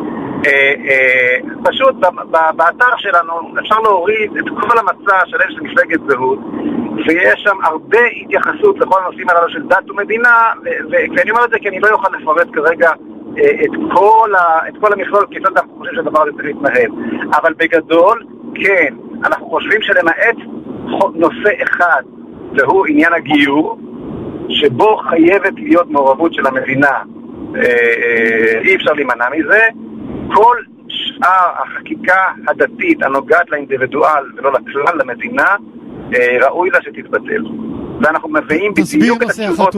פשוט באתר שלנו אפשר להוריד את כל המצע שלהם של מפלגת זהות, ויש שם הרבה התייחסות לכל הנושאים הללו של דת ומדינה, ואני אומר את זה כי אני לא יוכל לפרט כרגע את כל, את כל המכלול, כי אנחנו חושבים שהדבר הזה צריך להתנהל. אבל בגדול, כן, אנחנו חושבים שלמעט נושא אחד, והוא עניין הגיור, שבו חייבת להיות מעורבות של המדינה, אי אפשר להימנע מזה. כל שאר החקיקה הדתית הנוגעת לאינדיבידואל ולא לכלל למדינה, ראוי לה שתתבטל. ואנחנו מביאים בדיוק את התשובות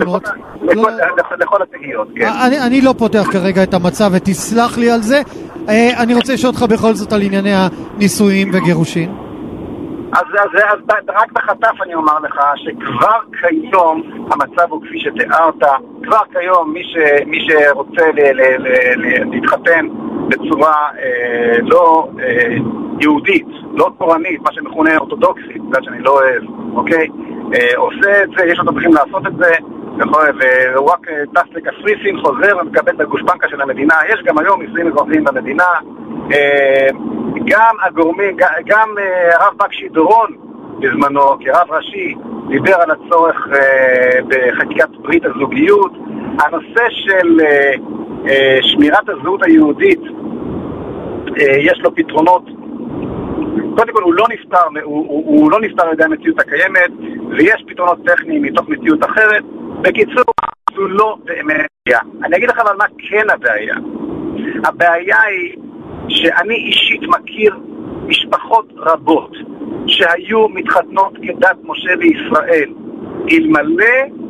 לכל התהיות. אני לא פותח כרגע את המצב ותסלח לי על זה. אני רוצה לשאול אותך בכל זאת על ענייני הנישואים וגירושין. אז רק בחטף אני אומר לך שכבר כיום המצב הוא כפי שתיארת. כבר כיום מי שרוצה להתחתן בצורה לא יהודית, לא תורנית, מה שמכונה אורתודוקסית, בגלל שאני לא אוהב, אוקיי? עושה את זה, יש אותו צריכים לעשות את זה, והוא רק טס לקפריסין, חוזר ומקבל את הגושפנקה של המדינה. יש גם היום נישואים אזרחיים במדינה. גם הגורמים, גם הרב בקשי דורון בזמנו, כרב ראשי, דיבר על הצורך בחקיקת ברית הזוגיות. הנושא של שמירת הזהות היהודית, יש לו פתרונות. קודם כל הוא לא נפטר, הוא, הוא, הוא לא נפטר על ידי המציאות הקיימת, ויש פתרונות טכניים מתוך מציאות אחרת. בקיצור, זו לא באמת בעיה. אני אגיד לך אבל מה כן הבעיה. הבעיה היא שאני אישית מכיר משפחות רבות שהיו מתחתנות כדת משה וישראל אלמלא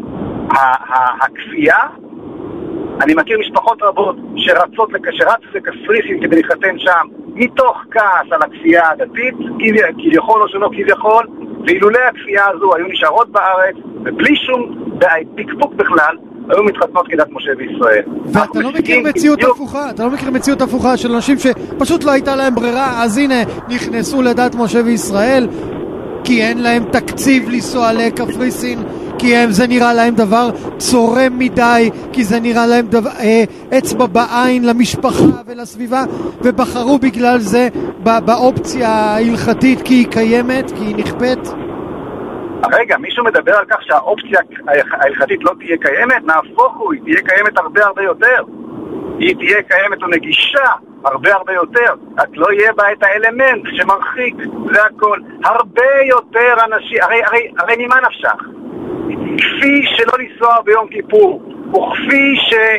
הכפייה. אני מכיר משפחות רבות שרצות שרצו לקפריסין כדי להתחתן שם מתוך כעס על הכפייה הדתית, כביכול או שלא כביכול, ואילולא הכפייה הזו היו נשארות בארץ ובלי שום פקפוק בכלל היו מתחתנות כדת משה וישראל. ואתה לא מכיר מציאות הפוכה, אתה לא מכיר מציאות הפוכה של אנשים שפשוט לא הייתה להם ברירה, אז הנה נכנסו לדת משה וישראל כי אין להם תקציב לנסוע לקפריסין, כי הם, זה נראה להם דבר צורם מדי, כי זה נראה להם דבר, אה, אצבע בעין למשפחה ולסביבה, ובחרו בגלל זה באופציה ההלכתית כי היא קיימת, כי היא נכפת. רגע, מישהו מדבר על כך שהאופציה ההלכתית לא תהיה קיימת? נהפוך הוא, היא תהיה קיימת הרבה הרבה יותר. היא תהיה קיימת ונגישה הרבה הרבה יותר. רק לא יהיה בה את האלמנט שמרחיק, זה הכל. הרבה יותר אנשים, הרי, הרי, הרי ממה נפשך? כפי שלא לנסוע ביום כיפור, וכפי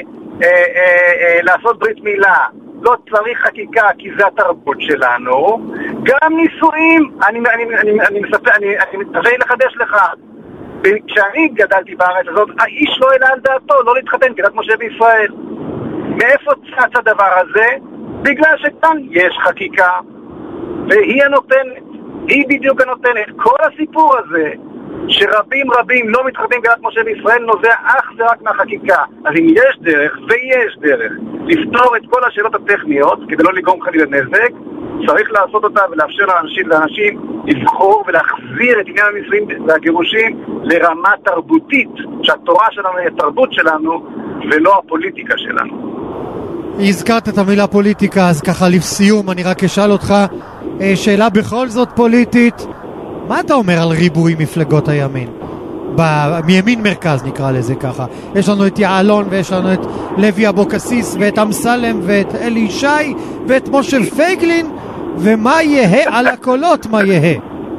שלעשות ברית מילה, לא צריך חקיקה כי זה התרבות שלנו, גם נישואים, אני, אני, אני, אני מספר, אני, אני מתכוון לחדש לך. כשאני גדלתי בארץ הזאת, האיש לא העלה על דעתו, לא להתחתן כדת משה וישראל. מאיפה צץ הדבר הזה? בגלל שכאן יש חקיקה, והיא הנותנת, היא בדיוק הנותנת. כל הסיפור הזה שרבים רבים לא מתחתנים כדת משה בישראל נובע אך ורק מהחקיקה. אז אם יש דרך, ויש דרך, לפתור את כל השאלות הטכניות, כדי לא לגרום חלילה נזק, צריך לעשות אותה ולאפשר לאנשים, לאנשים לבחור ולהחזיר את עניין הנישואים והגירושים לרמה תרבותית, שהתורה שלנו היא התרבות שלנו ולא הפוליטיקה שלנו. הזכרת את המילה פוליטיקה, אז ככה לסיום אני רק אשאל אותך שאלה בכל זאת פוליטית. מה אתה אומר על ריבוי מפלגות הימין? מימין מרכז נקרא לזה ככה. יש לנו את יעלון ויש לנו את לוי אבוקסיס ואת אמסלם ואת אלי ישי ואת משה פייגלין, ומה יהיה על הקולות, מה יהיה?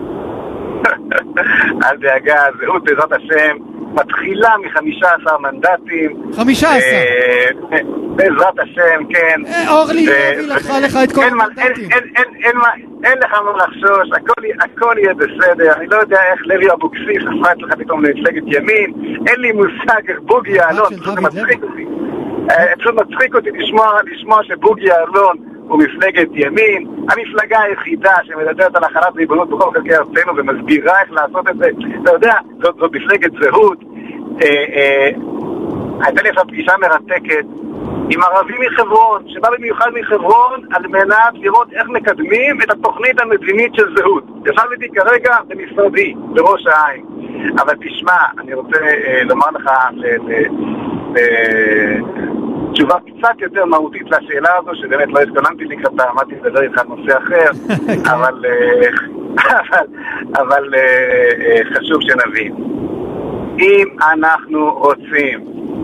אל דאגה, זהות בעזרת השם מתחילה מ-חמישה עשר מנדטים. חמישה עשר? בעזרת השם, כן. אורלי לוי לקחה לך את כל המנדטים. אין לך מה לחשוש, הכל יהיה בסדר. אני לא יודע איך לוי אבוקסיס הפכה אצלך פתאום למפלגת ימין. אין לי מושג איך בוגי יעלון, פשוט מצחיק אותי. פשוט מצחיק אותי לשמוע שבוגי יעלון הוא מפלגת ימין, המפלגה היחידה שמדברת על החלת ריבונות בכל חלקי ארצנו ומסבירה איך לעשות את זה. אתה יודע, זאת, זאת מפלגת זהות. אה, אה, הייתה לי עכשיו פגישה מרתקת עם ערבים מחברון, שבא במיוחד מחברון על מנת לראות איך מקדמים את התוכנית המדינית של זהות. ישב איתי כרגע במשרדי, בראש העין. אבל תשמע, אני רוצה אה, לומר לך ל... ל, ל תשובה קצת יותר מהותית לשאלה הזו, שבאמת לא התכוננתי לקראתה, עמדתי לדבר איתך על נושא אחר, אבל, אבל, אבל חשוב שנבין. אם אנחנו רוצים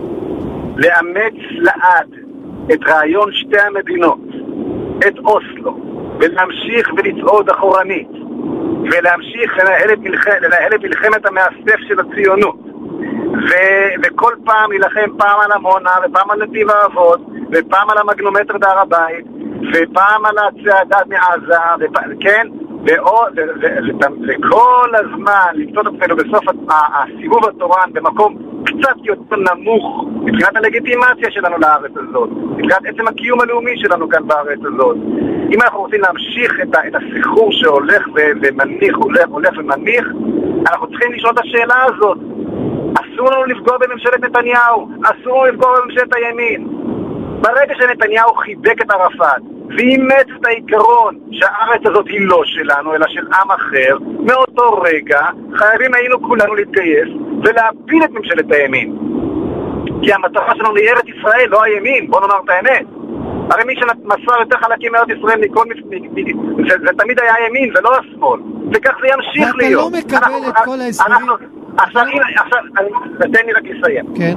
לאמץ לעד את רעיון שתי המדינות, את אוסלו, ולהמשיך ולצעוד אחורנית, ולהמשיך לנהל את, מלח... לנהל את מלחמת המאסף של הציונות, ו- וכל פעם ילחם פעם על עמונה ופעם על נתיב האבות ופעם על המגנומטר בהר הבית ופעם על הצעדה מעזה ופ... כן? ועוד, ו- ו- ו- וכל הזמן לפצות עצמנו בסוף הסיבוב התורן במקום קצת יותר נמוך מבחינת הלגיטימציה שלנו לארץ הזאת, מבחינת עצם הקיום הלאומי שלנו כאן בארץ הזאת. אם אנחנו רוצים להמשיך את, ה- את הסחרור שהולך ו- ומניח, הולך, הולך ומניח, אנחנו צריכים לשאול את השאלה הזאת. אסור לנו לפגוע בממשלת נתניהו, אסור לנו לפגוע בממשלת הימין. ברגע שנתניהו חיבק את ערפאת ואימץ את העיקרון שהארץ הזאת היא לא שלנו אלא של עם אחר, מאותו רגע חייבים היינו כולנו להתגייס ולהפיל את ממשלת הימין, כי המטרה שלנו היא ארץ ישראל, לא הימין. בוא נאמר את האמת, הרי מי שמסר יותר חלקים מארץ ישראל מכל מפ... זה, זה תמיד היה הימין ולא השמאל, וכך זה ימשיך להיות. אתה לא מקבל את כל ההסברים. עכשיו, עכשיו, תן לי רק לסיים. כן.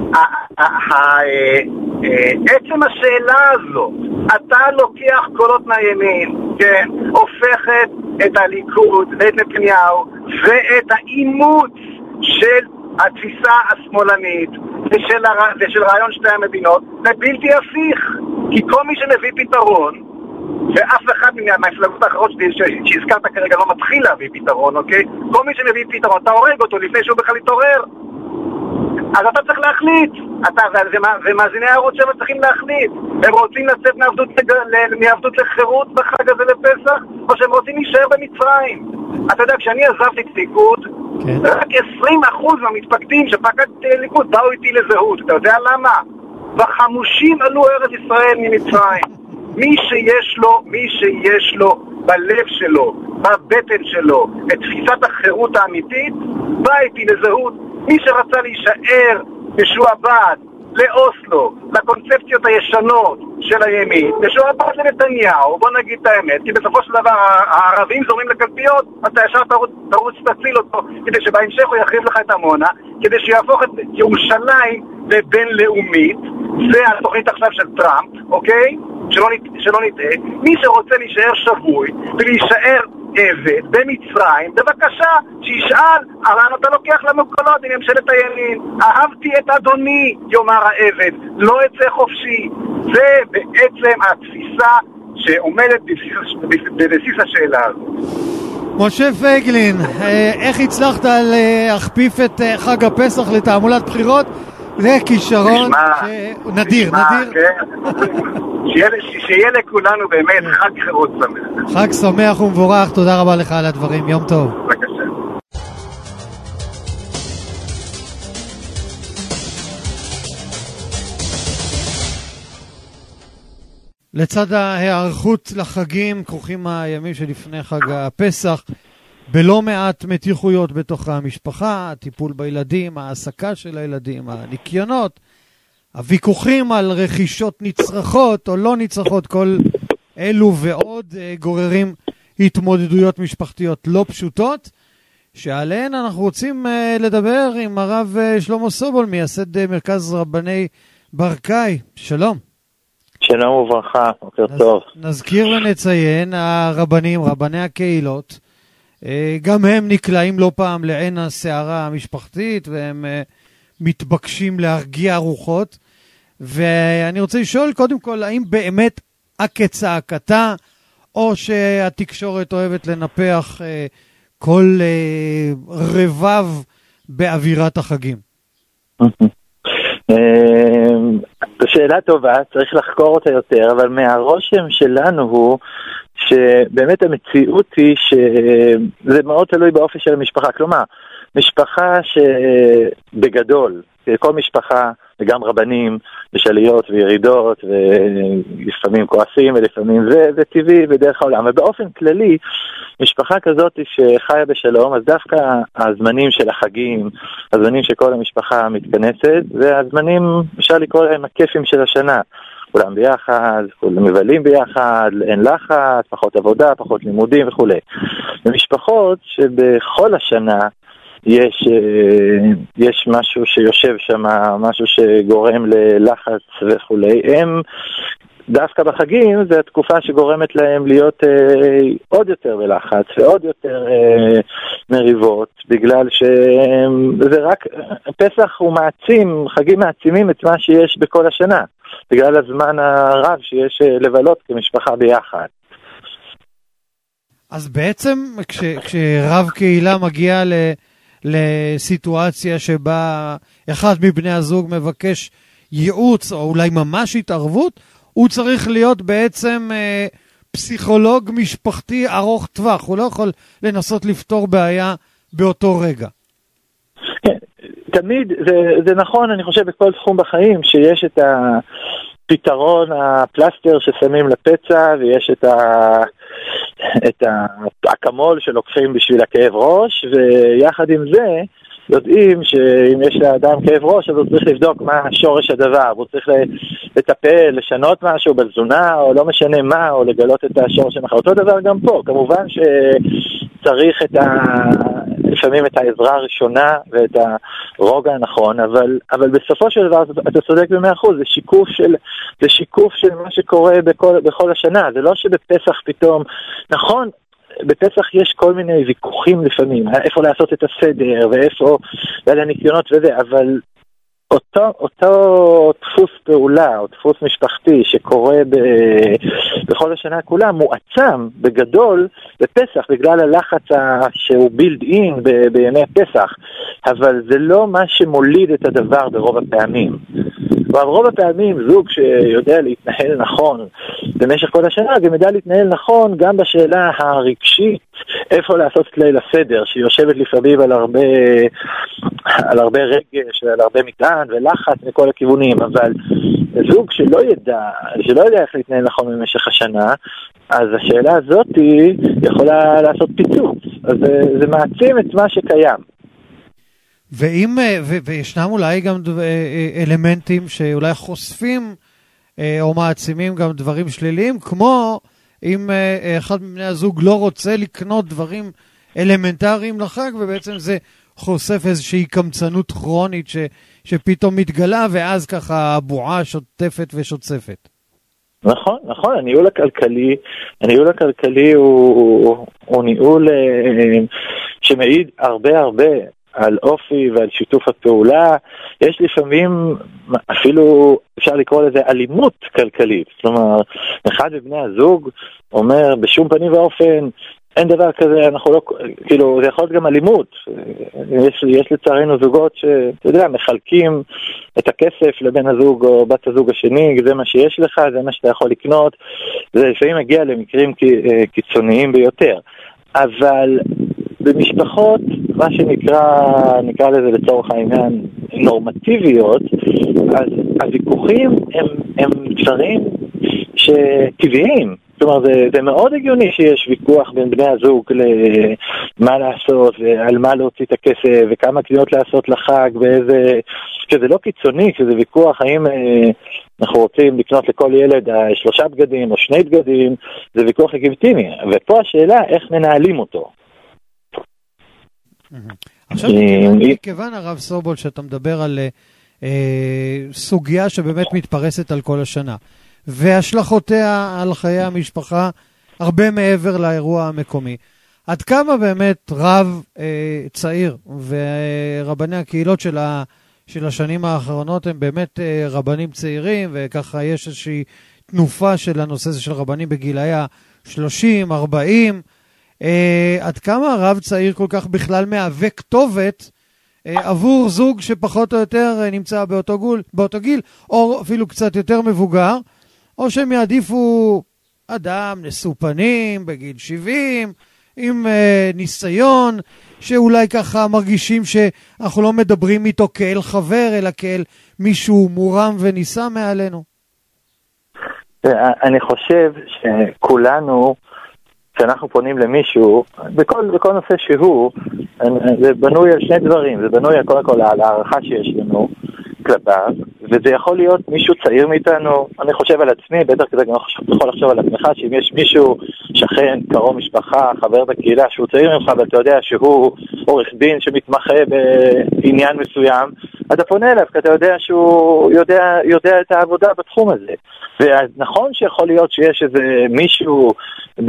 עצם השאלה הזו, אתה לוקח קולות מהימין, כן, הופכת את הליכוד ואת נתניהו ואת האימוץ של התפיסה השמאלנית ושל, הר... ושל רעיון שתי המדינות לבלתי הפיך. כי כל מי שמביא פתרון, ואף אחד מהמפלגות האחרות שהזכרת כרגע לא מתחיל להביא פתרון, אוקיי? כל מי שמביא פתרון, אתה הורג אותו לפני שהוא בכלל יתעורר. אז אתה צריך להחליט. אתה, ומאזיני הערוץ שבע צריכים להחליט. הם רוצים לצאת מעבדות, מעבדות לחירות בחג הזה לפסח, או שהם רוצים להישאר במצרים. אתה יודע, כשאני עזבתי את ליכוד, כן. רק עשרים אחוז מהמתפקדים שפקדתי ליכוד באו איתי לזהות. אתה יודע למה? בחמושים עלו ארץ ישראל ממצרים. מי שיש לו, מי שיש לו בלב שלו, בבטן שלו, את תפיסת החירות האמיתית, בא איתי לזהות. מי שרצה להישאר משועבד לאוסלו, לקונספציות הישנות של הימין, משועבד לנתניהו, בוא נגיד את האמת, כי בסופו של דבר הערבים זורמים לקלפיות, אתה ישר תרוץ, תרוץ תציל אותו, כדי שבהמשך הוא יחריב לך את עמונה, כדי שיהפוך את ירושלים לבינלאומית. זה התוכנית עכשיו של טראמפ, אוקיי? שלא, שלא נטעה. מי שרוצה להישאר שבוי ולהישאר עבד במצרים, בבקשה, שישאל, אבל אתה לוקח לנו קולות עם ממשלת הימין. אהבתי את אדוני, יאמר העבד, לא אצא חופשי. זה בעצם התפיסה שעומדת בבסיס, בבסיס השאלה הזו. משה פייגלין, איך הצלחת להכפיף את חג הפסח לתעמולת בחירות? זה כישרון נדיר, נדיר. שיהיה לכולנו באמת חג חירות שמח. חג שמח ומבורך, תודה רבה לך על הדברים, יום טוב. בבקשה. לצד ההיערכות לחגים, כרוכים הימים שלפני חג הפסח, בלא מעט מתיחויות בתוך המשפחה, הטיפול בילדים, העסקה של הילדים, הניקיונות, הוויכוחים על רכישות נצרכות או לא נצרכות, כל אלו ועוד גוררים התמודדויות משפחתיות לא פשוטות, שעליהן אנחנו רוצים לדבר עם הרב שלמה סובול, מייסד מרכז רבני ברקאי. שלום. שלום וברכה, בוקר טוב. נזכיר ונציין, הרבנים, רבני הקהילות, גם הם נקלעים לא פעם לעין הסערה המשפחתית, והם מתבקשים להרגיע רוחות. ואני רוצה לשאול קודם כל, האם באמת כצעקתה, או שהתקשורת אוהבת לנפח כל רבב באווירת החגים? זו שאלה טובה, צריך לחקור אותה יותר, אבל מהרושם שלנו הוא שבאמת המציאות היא שזה מאוד תלוי באופי של המשפחה. כלומר, משפחה שבגדול, כל משפחה, וגם רבנים, יש עליות וירידות, ולפעמים כועסים, ולפעמים זה, זה טבעי בדרך העולם. ובאופן כללי, משפחה כזאת שחיה בשלום, אז דווקא הזמנים של החגים, הזמנים שכל המשפחה מתכנסת, זה הזמנים, אפשר לקרוא להם הכיפים של השנה. כולם ביחד, כולם מבלים ביחד, אין לחץ, פחות עבודה, פחות לימודים וכו'. במשפחות שבכל השנה יש, יש משהו שיושב שם, משהו שגורם ללחץ וכו'. הם דווקא בחגים זה התקופה שגורמת להם להיות אה, עוד יותר בלחץ ועוד יותר אה, מריבות, בגלל שזה רק, פסח הוא מעצים, חגים מעצימים את מה שיש בכל השנה, בגלל הזמן הרב שיש לבלות כמשפחה ביחד. אז בעצם כש, כשרב קהילה מגיע ל, לסיטואציה שבה אחד מבני הזוג מבקש ייעוץ או אולי ממש התערבות, הוא צריך להיות בעצם אה, פסיכולוג משפחתי ארוך טווח, הוא לא יכול לנסות לפתור בעיה באותו רגע. כן, תמיד, זה, זה נכון, אני חושב בכל תחום בחיים, שיש את הפתרון, הפלסטר ששמים לפצע, ויש את ה... את האקמול שלוקחים בשביל הכאב ראש, ויחד עם זה יודעים שאם יש לאדם כאב ראש, אז הוא צריך לבדוק מה שורש הדבר, הוא צריך לטפל, לשנות משהו בתזונה, או לא משנה מה, או לגלות את השורש המחר. אותו דבר גם פה, כמובן שצריך את ה... לפעמים את העזרה הראשונה ואת הרוגע הנכון, אבל, אבל בסופו של דבר אתה צודק במאה אחוז, זה שיקוף של, זה שיקוף של מה שקורה בכל, בכל השנה, זה לא שבפסח פתאום, נכון, בפסח יש כל מיני ויכוחים לפעמים, איפה לעשות את הסדר ואיפה, ועל הניקיונות וזה, אבל אותו, אותו דפוס פעולה או דפוס משפחתי שקורה ב, בכל השנה כולה מועצם בגדול בפסח בגלל הלחץ שהוא בילד אין ב, בימי הפסח, אבל זה לא מה שמוליד את הדבר ברוב הפעמים. ברוב הפעמים זוג שיודע להתנהל נכון במשך כל השנה, גם ידע להתנהל נכון גם בשאלה הרגשית, איפה לעשות ליל הסדר, שיושבת לפעמים על הרבה, על הרבה רגש ועל הרבה מטען ולחץ מכל הכיוונים, אבל זוג שלא ידע, שלא יודע איך להתנהל נכון במשך השנה, אז השאלה הזאת יכולה לעשות פיצוץ, אז זה, זה מעצים את מה שקיים. ואם, ו, וישנם אולי גם אלמנטים שאולי חושפים או מעצימים גם דברים שליליים, כמו אם אחד מבני הזוג לא רוצה לקנות דברים אלמנטריים לחג, ובעצם זה חושף איזושהי קמצנות כרונית ש, שפתאום מתגלה, ואז ככה הבועה שוטפת ושוצפת. נכון, נכון, הניהול הכלכלי, הניהול הכלכלי הוא, הוא, הוא ניהול שמעיד הרבה הרבה על אופי ועל שיתוף הפעולה. יש לפעמים אפילו אפשר לקרוא לזה אלימות כלכלית, כלומר אחד מבני הזוג אומר בשום פנים ואופן אין דבר כזה, אנחנו לא, כאילו זה יכול להיות גם אלימות. יש, יש לצערנו זוגות שאתה יודע, מחלקים את הכסף לבן הזוג או בת הזוג השני, זה מה שיש לך, זה מה שאתה יכול לקנות, זה לפעמים מגיע למקרים קיצוניים ביותר, אבל במשפחות, מה שנקרא, נקרא לזה לצורך העניין, נורמטיביות, אז הוויכוחים הם, הם דברים שטבעיים. כלומר, זה, זה מאוד הגיוני שיש ויכוח בין בני הזוג למה לעשות, ועל מה להוציא את הכסף, וכמה קניות לעשות לחג, ואיזה... שזה לא קיצוני, שזה ויכוח האם אנחנו רוצים לקנות לכל ילד שלושה בגדים או שני בגדים, זה ויכוח לגיטימי. ופה השאלה, איך מנהלים אותו. עכשיו, מכיוון הרב סובול, שאתה מדבר על סוגיה שבאמת מתפרסת על כל השנה, והשלכותיה על חיי המשפחה הרבה מעבר לאירוע המקומי. עד כמה באמת רב אה, צעיר ורבני הקהילות של, ה, של השנים האחרונות הם באמת אה, רבנים צעירים, וככה יש איזושהי תנופה של הנושא הזה של רבנים בגילאי ה-שלושים ארבעים. אה, עד כמה רב צעיר כל כך בכלל מהווה כתובת אה, עבור זוג שפחות או יותר אה, נמצא באותו, גול, באותו גיל, או אפילו קצת יותר מבוגר, או שהם יעדיפו אדם נשוא פנים בגיל שבעים, עם אה, ניסיון, שאולי ככה מרגישים שאנחנו לא מדברים איתו כאל חבר, אלא כאל מישהו מורם וניסה מעלינו. אני חושב שכולנו, כשאנחנו פונים למישהו, בכל, בכל נושא שהוא, זה בנוי על שני דברים. זה בנוי על קודם כל על הערכה שיש לנו כלפיו, וזה יכול להיות מישהו צעיר מאיתנו. אני חושב על עצמי, בטח כזה גם יכול לחשוב על עצמך, שאם יש מישהו שכן, קרוב משפחה, חבר בקהילה, שהוא צעיר ממך, ואתה יודע שהוא עורך דין שמתמחה בעניין מסוים, אתה פונה אליו, כי אתה יודע שהוא יודע, יודע את העבודה בתחום הזה. ונכון שיכול להיות שיש איזה מישהו ב...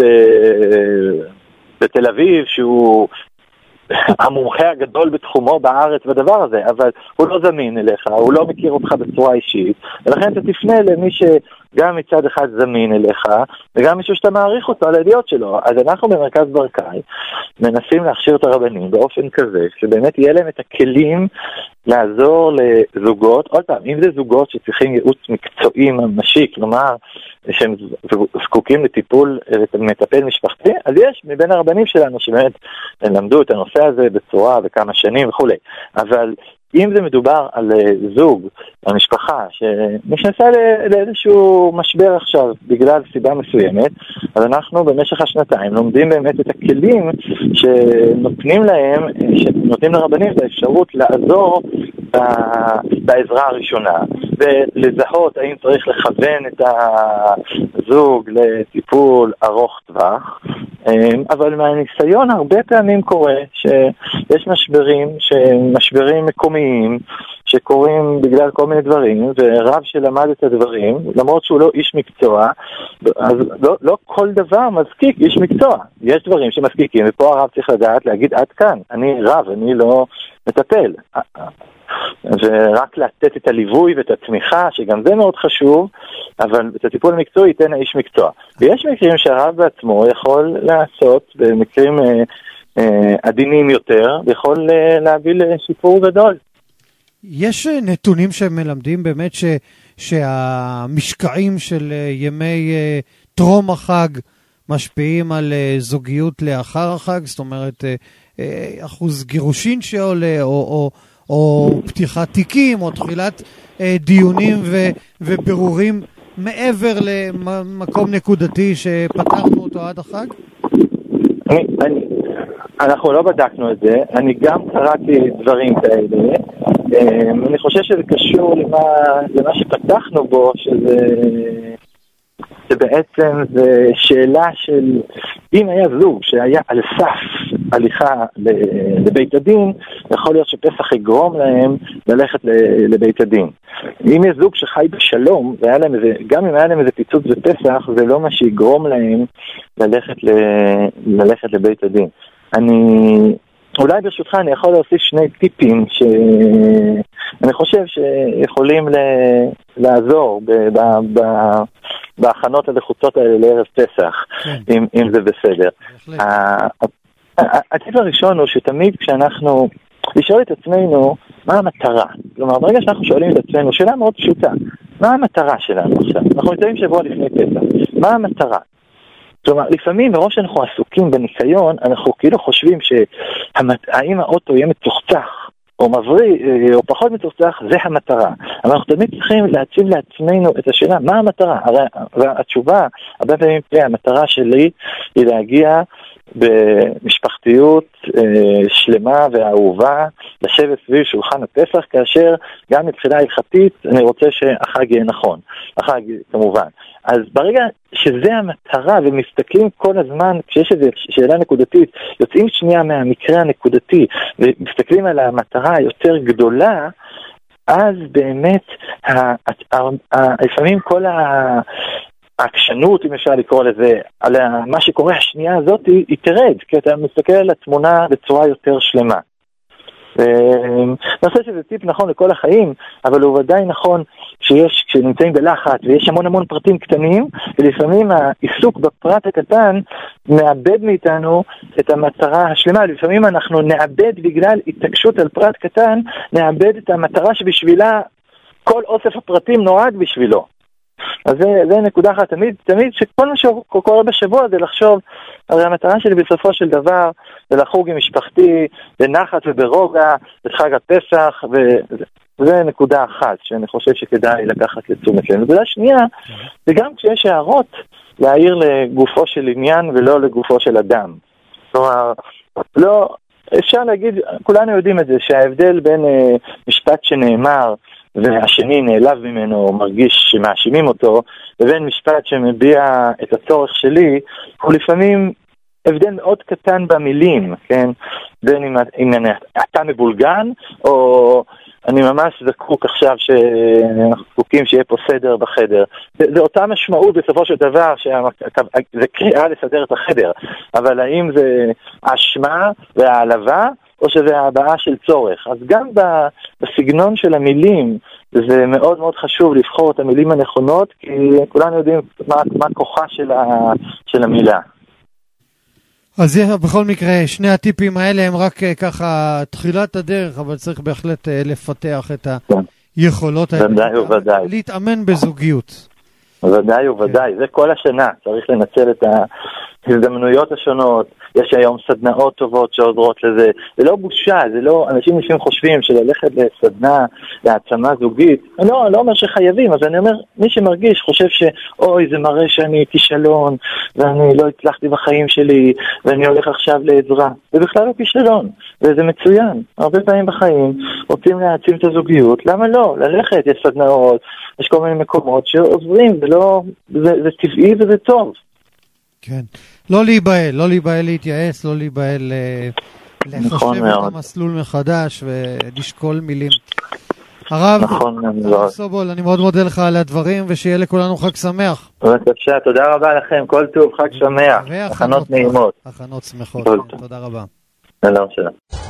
בתל אביב שהוא המומחה הגדול בתחומו בארץ בדבר הזה, אבל הוא לא זמין אליך, הוא לא מכיר אותך בצורה אישית, ולכן אתה תפנה למי שגם מצד אחד זמין אליך, וגם מישהו שאתה מעריך אותו על הידיעות שלו. אז אנחנו במרכז ברקאי מנסים להכשיר את הרבנים באופן כזה, שבאמת יהיה להם את הכלים לעזור לזוגות, עוד פעם, אם זה זוגות שצריכים ייעוץ מקצועי ממשי, כלומר, שהם זקוקים לטיפול מטפל משפחתי, אז יש מבין הרבנים שלנו שבאמת למדו את הנושא הזה בצורה וכמה שנים וכו'. אבל אם זה מדובר על זוג, על משפחה שנכנסה לאיזשהו משבר עכשיו בגלל סיבה מסוימת, אז אנחנו במשך השנתיים לומדים באמת את הכלים שנותנים להם, שנותנים לרבנים את האפשרות לעזור בעזרה הראשונה, ולזהות האם צריך לכוון את הזוג לטיפול ארוך טווח. אבל מהניסיון הרבה פעמים קורה שיש משברים, שמשברים מקומיים, שקורים בגלל כל מיני דברים, ורב שלמד את הדברים, למרות שהוא לא איש מקצוע, אז לא, לא כל דבר מזקיק איש מקצוע. יש דברים שמזקיקים, ופה הרב צריך לדעת להגיד עד כאן, אני רב, אני לא מטפל. ורק לתת את הליווי ואת התמיכה, שגם זה מאוד חשוב, אבל את הטיפול המקצועי ייתן האיש מקצוע. ויש מקרים שהרב בעצמו יכול לעשות, במקרים אה, אה, עדינים יותר, יכול אה, להביא לשיפור גדול. יש נתונים שמלמדים באמת ש, שהמשקעים של ימי אה, טרום החג משפיעים על אה, זוגיות לאחר החג, זאת אומרת, אה, אה, אחוז גירושין שעולה, או... או או פתיחת תיקים, או תחילת אה, דיונים ו- ובירורים מעבר למקום נקודתי שפתחנו אותו עד החג? אני, אני, אנחנו לא בדקנו את זה, אני גם קראתי דברים כאלה, אה, אני חושב שזה קשור למה, למה שפתחנו בו, שזה... שבעצם זה שאלה של אם היה זוג שהיה על סף הליכה לבית הדין, יכול להיות שפסח יגרום להם ללכת לבית הדין. אם יש זוג שחי בשלום, והיה להם איזה, גם אם היה להם איזה פיצוץ בפסח, זה לא מה שיגרום להם ללכת, ל, ללכת לבית הדין. אני... אולי ברשותך אני יכול להוסיף שני טיפים שאני חושב שיכולים לעזור ב- ב- ב- בהכנות הלחוצות האלה לערב פסח, אם, אם זה בסדר. הטיפ הראשון הוא שתמיד כשאנחנו לשאול את עצמנו מה המטרה. כלומר, ברגע שאנחנו שואלים את עצמנו, שאלה מאוד פשוטה, מה המטרה שלנו עכשיו? אנחנו נמצאים שבוע לפני פסח. מה המטרה? כלומר, לפעמים מראש אנחנו עסוקים בניסיון, אנחנו כאילו חושבים שהאם האוטו יהיה מצוחצח או מבריא, או פחות מצוחצח, זה המטרה. אבל אנחנו תמיד צריכים להציב לעצמנו את השאלה, מה המטרה? הרי התשובה, הרבה פעמים תהיה, המטרה שלי היא להגיע במשפחתיות אה, שלמה ואהובה, לשבת סביב שולחן הפסח, כאשר גם מבחינה הלכתית אני רוצה שהחג יהיה נכון. החג כמובן. אז ברגע שזה המטרה ומסתכלים כל הזמן, כשיש איזו שאלה נקודתית, יוצאים שנייה מהמקרה הנקודתי ומסתכלים על המטרה היותר גדולה, אז באמת לפעמים כל ה... העקשנות, אם אפשר לקרוא לזה, על מה שקורה השנייה הזאת, היא תרד, כי אתה מסתכל על התמונה בצורה יותר שלמה. אני חושב שזה טיפ נכון לכל החיים, אבל הוא ודאי נכון שיש, כשנמצאים בלחץ ויש המון המון פרטים קטנים, ולפעמים העיסוק בפרט הקטן מאבד מאיתנו את המטרה השלמה. לפעמים אנחנו נאבד בגלל התעקשות על פרט קטן, נאבד את המטרה שבשבילה כל אוסף הפרטים נועד בשבילו. אז זה, זה נקודה אחת, תמיד, תמיד שכל מה שקורה בשבוע זה לחשוב, הרי המטרה שלי בסופו של דבר זה לחוג עם משפחתי, בנחת וברוגע, בחג הפסח, וזה נקודה אחת שאני חושב שכדאי לקחת לתשומת לב. נקודה שנייה, וגם כשיש הערות, להעיר לגופו של עניין ולא לגופו של אדם. כלומר, לא, אפשר להגיד, כולנו יודעים את זה, שההבדל בין אה, משפט שנאמר, והשני נעלב ממנו או מרגיש שמאשימים אותו, לבין משפט שמביע את הצורך שלי, הוא לפעמים הבדל מאוד קטן במילים, כן? בין אם, אם אני, אתה מבולגן, או אני ממש זקוק עכשיו שאנחנו זקוקים שיהיה פה סדר בחדר. זה, זה אותה משמעות בסופו של דבר, זה קריאה לסדר את החדר, אבל האם זה אשמה והעלבה, או שזה הבעה של צורך. אז גם בסגנון של המילים, זה מאוד מאוד חשוב לבחור את המילים הנכונות, כי כולנו יודעים מה, מה כוחה של, ה, של המילה. אז בכל מקרה, שני הטיפים האלה הם רק ככה תחילת הדרך, אבל צריך בהחלט לפתח את היכולות האלה. ודאי וודאי. להתאמן בזוגיות. ודאי וודאי, זה כל השנה. צריך לנצל את ההזדמנויות השונות. יש היום סדנאות טובות שעוזרות לזה. זה לא בושה, זה לא, אנשים לפעמים חושבים שללכת לסדנה, להעצמה זוגית. אני לא, לא אומר שחייבים, אז אני אומר, מי שמרגיש חושב שאוי, זה מראה שאני כישלון, ואני לא הצלחתי בחיים שלי, ואני הולך עכשיו לעזרה. זה בכלל לא כישלון, וזה מצוין. הרבה פעמים בחיים רוצים להעצים את הזוגיות, למה לא? ללכת, יש סדנאות, יש כל מיני מקומות שעוזרים, זה לא, זה, זה טבעי וזה טוב. כן. לא להיבהל, לא להיבהל להתייעץ, לא להיבהל לחשב את המסלול מחדש ולשקול מילים. הרב, הרב סובול, אני מאוד מודה לך על הדברים, ושיהיה לכולנו חג שמח. בבקשה, תודה רבה לכם, כל טוב, חג שמח, הכנות נעימות. הכנות שמחות, תודה רבה. שלום, שלום.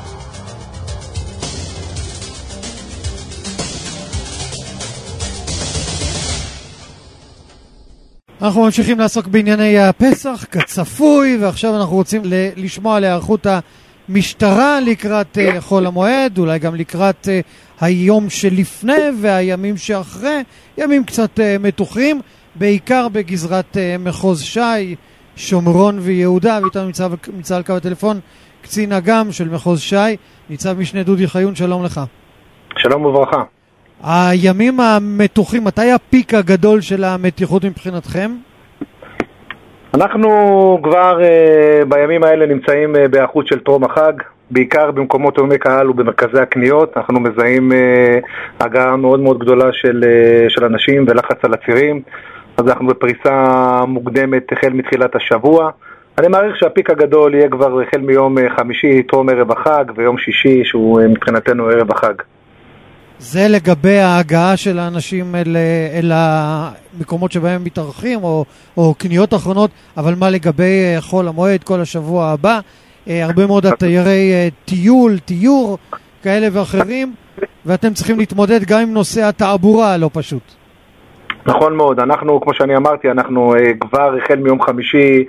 אנחנו ממשיכים לעסוק בענייני הפסח כצפוי, ועכשיו אנחנו רוצים ל- לשמוע על היערכות המשטרה לקראת uh, חול המועד, אולי גם לקראת uh, היום שלפני והימים שאחרי, ימים קצת uh, מתוחים, בעיקר בגזרת uh, מחוז שי, שומרון ויהודה, ואיתנו נמצא, נמצא על קו הטלפון קצין אג"ם של מחוז שי, ניצב משנה דודי חיון, שלום לך. שלום וברכה. הימים המתוחים, מתי הפיק הגדול של המתיחות מבחינתכם? אנחנו כבר uh, בימים האלה נמצאים uh, בהיערכות של טרום החג, בעיקר במקומות עולמי קהל ובמרכזי הקניות. אנחנו מזהים uh, הגעה מאוד מאוד גדולה של, uh, של אנשים ולחץ על הצירים, אז אנחנו בפריסה מוקדמת החל מתחילת השבוע. אני מעריך שהפיק הגדול יהיה כבר החל מיום חמישי, טרום ערב החג, ויום שישי שהוא uh, מבחינתנו ערב החג. זה לגבי ההגעה של האנשים אל, אל המקומות שבהם מתארחים, או, או קניות אחרונות, אבל מה לגבי חול המועד, כל השבוע הבא? הרבה מאוד התיירי טיול, תיור, כאלה ואחרים, ואתם צריכים להתמודד גם עם נושא התעבורה הלא פשוט. נכון מאוד, אנחנו, כמו שאני אמרתי, אנחנו כבר החל מיום חמישי,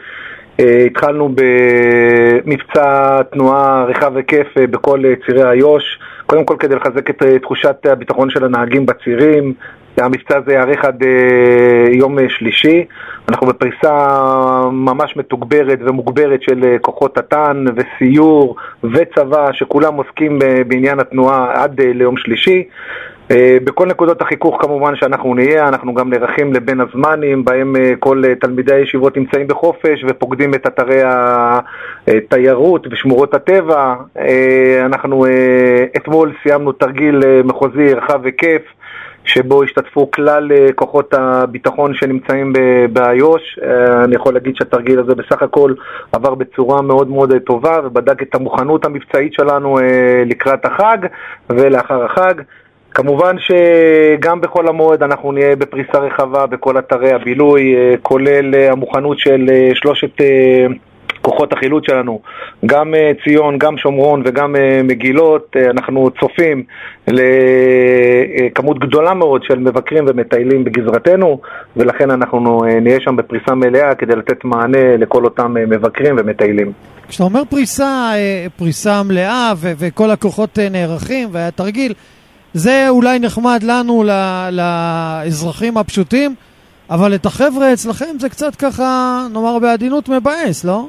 התחלנו במבצע תנועה רחב היקף בכל צירי איו"ש, קודם כל כדי לחזק את תחושת הביטחון של הנהגים בצירים. המבצע הזה יארך עד יום שלישי. אנחנו בפריסה ממש מתוגברת ומוגברת של כוחות תתן וסיור וצבא שכולם עוסקים בעניין התנועה עד ליום שלישי. בכל נקודות החיכוך כמובן שאנחנו נהיה, אנחנו גם נערכים לבין הזמנים בהם כל תלמידי הישיבות נמצאים בחופש ופוקדים את אתרי התיירות ושמורות הטבע. אנחנו אתמול סיימנו תרגיל מחוזי רחב וכיף שבו השתתפו כלל כוחות הביטחון שנמצאים באיו"ש. אני יכול להגיד שהתרגיל הזה בסך הכל עבר בצורה מאוד מאוד טובה ובדק את המוכנות המבצעית שלנו לקראת החג ולאחר החג. כמובן שגם בכל המועד אנחנו נהיה בפריסה רחבה בכל אתרי הבילוי, כולל המוכנות של שלושת כוחות החילוץ שלנו, גם ציון, גם שומרון וגם מגילות. אנחנו צופים לכמות גדולה מאוד של מבקרים ומטיילים בגזרתנו, ולכן אנחנו נהיה שם בפריסה מלאה כדי לתת מענה לכל אותם מבקרים ומטיילים. כשאתה אומר פריסה, פריסה מלאה ו- וכל הכוחות נערכים והתרגיל, זה אולי נחמד לנו, לאזרחים הפשוטים, אבל את החבר'ה אצלכם זה קצת ככה, נאמר בעדינות, מבאס, לא?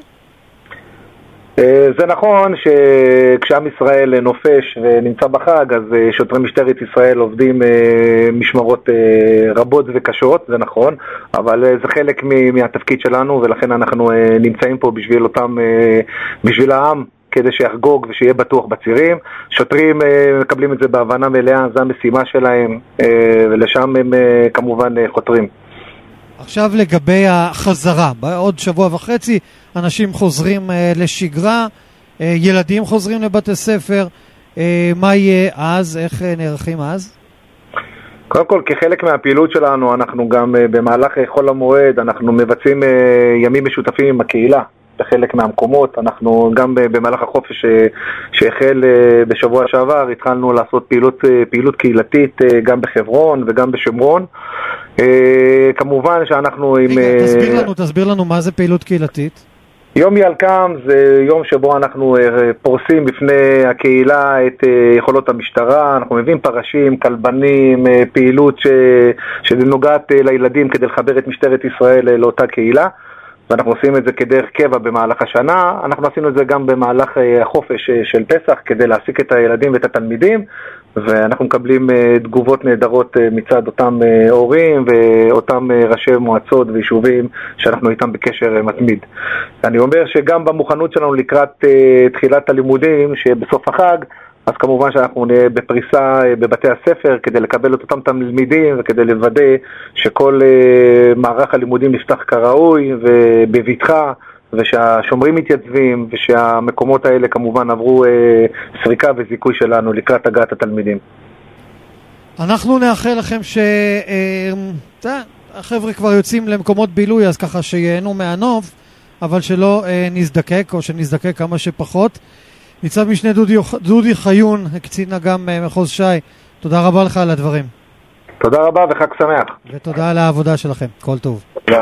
זה נכון שכשעם ישראל נופש ונמצא בחג, אז שוטרי משטרת ישראל עובדים משמרות רבות וקשות, זה נכון, אבל זה חלק מהתפקיד שלנו, ולכן אנחנו נמצאים פה בשביל אותם, בשביל העם, כדי שיחגוג ושיהיה בטוח בצירים. שוטרים מקבלים את זה בהבנה מלאה, זו המשימה שלהם, ולשם הם כמובן חותרים. עכשיו לגבי החזרה, בעוד שבוע וחצי אנשים חוזרים לשגרה, ילדים חוזרים לבתי ספר, מה יהיה אז? איך נערכים אז? קודם כל, כחלק מהפעילות שלנו, אנחנו גם במהלך חול המועד, אנחנו מבצעים ימים משותפים עם הקהילה. בחלק מהמקומות, אנחנו גם במהלך החופש שהחל בשבוע שעבר, התחלנו לעשות פעילות, פעילות קהילתית גם בחברון וגם בשומרון. כמובן שאנחנו עם... רגע, תסביר לנו, תסביר לנו מה זה פעילות קהילתית. יום ילקם זה יום שבו אנחנו פורסים בפני הקהילה את יכולות המשטרה, אנחנו מביאים פרשים, כלבנים, פעילות ש... שנוגעת לילדים כדי לחבר את משטרת ישראל לאותה קהילה. ואנחנו עושים את זה כדרך קבע במהלך השנה. אנחנו עשינו את זה גם במהלך החופש של פסח כדי להעסיק את הילדים ואת התלמידים, ואנחנו מקבלים תגובות נהדרות מצד אותם הורים ואותם ראשי מועצות ויישובים שאנחנו איתם בקשר מתמיד. אני אומר שגם במוכנות שלנו לקראת תחילת הלימודים שבסוף החג, אז כמובן שאנחנו נהיה בפריסה בבתי הספר כדי לקבל את אותם תלמידים וכדי לוודא שכל מערך הלימודים נפתח כראוי ובבטחה, ושהשומרים מתייצבים ושהמקומות האלה כמובן עברו סריקה וזיכוי שלנו לקראת הגעת התלמידים. אנחנו נאחל לכם שהחבר'ה כבר יוצאים למקומות בילוי, אז ככה שיהנו מהנוף, אבל שלא נזדקק או שנזדקק כמה שפחות. ניצב משנה דודי, דודי חיון, קצין אג"ם מחוז ש"י, תודה רבה לך על הדברים. תודה רבה וחג שמח. ותודה על העבודה שלכם, כל טוב. תודה.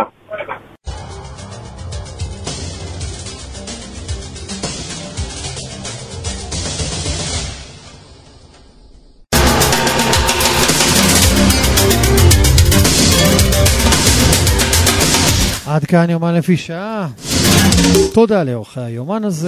עד כאן יומן לפי שעה. תודה לאורחי היומן הזה,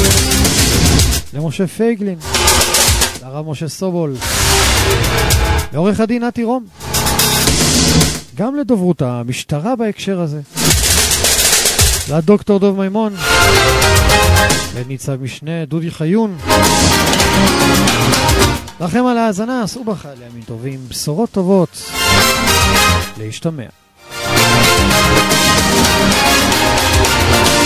למשה פייגלין, לרב משה סובול, לעורך הדין נתי רום, גם לדוברות המשטרה בהקשר הזה, לדוקטור דוב מימון, לניצב משנה דודי חיון. לכם על ההאזנה, עשו בחל ימים טובים, בשורות טובות, להשתמע.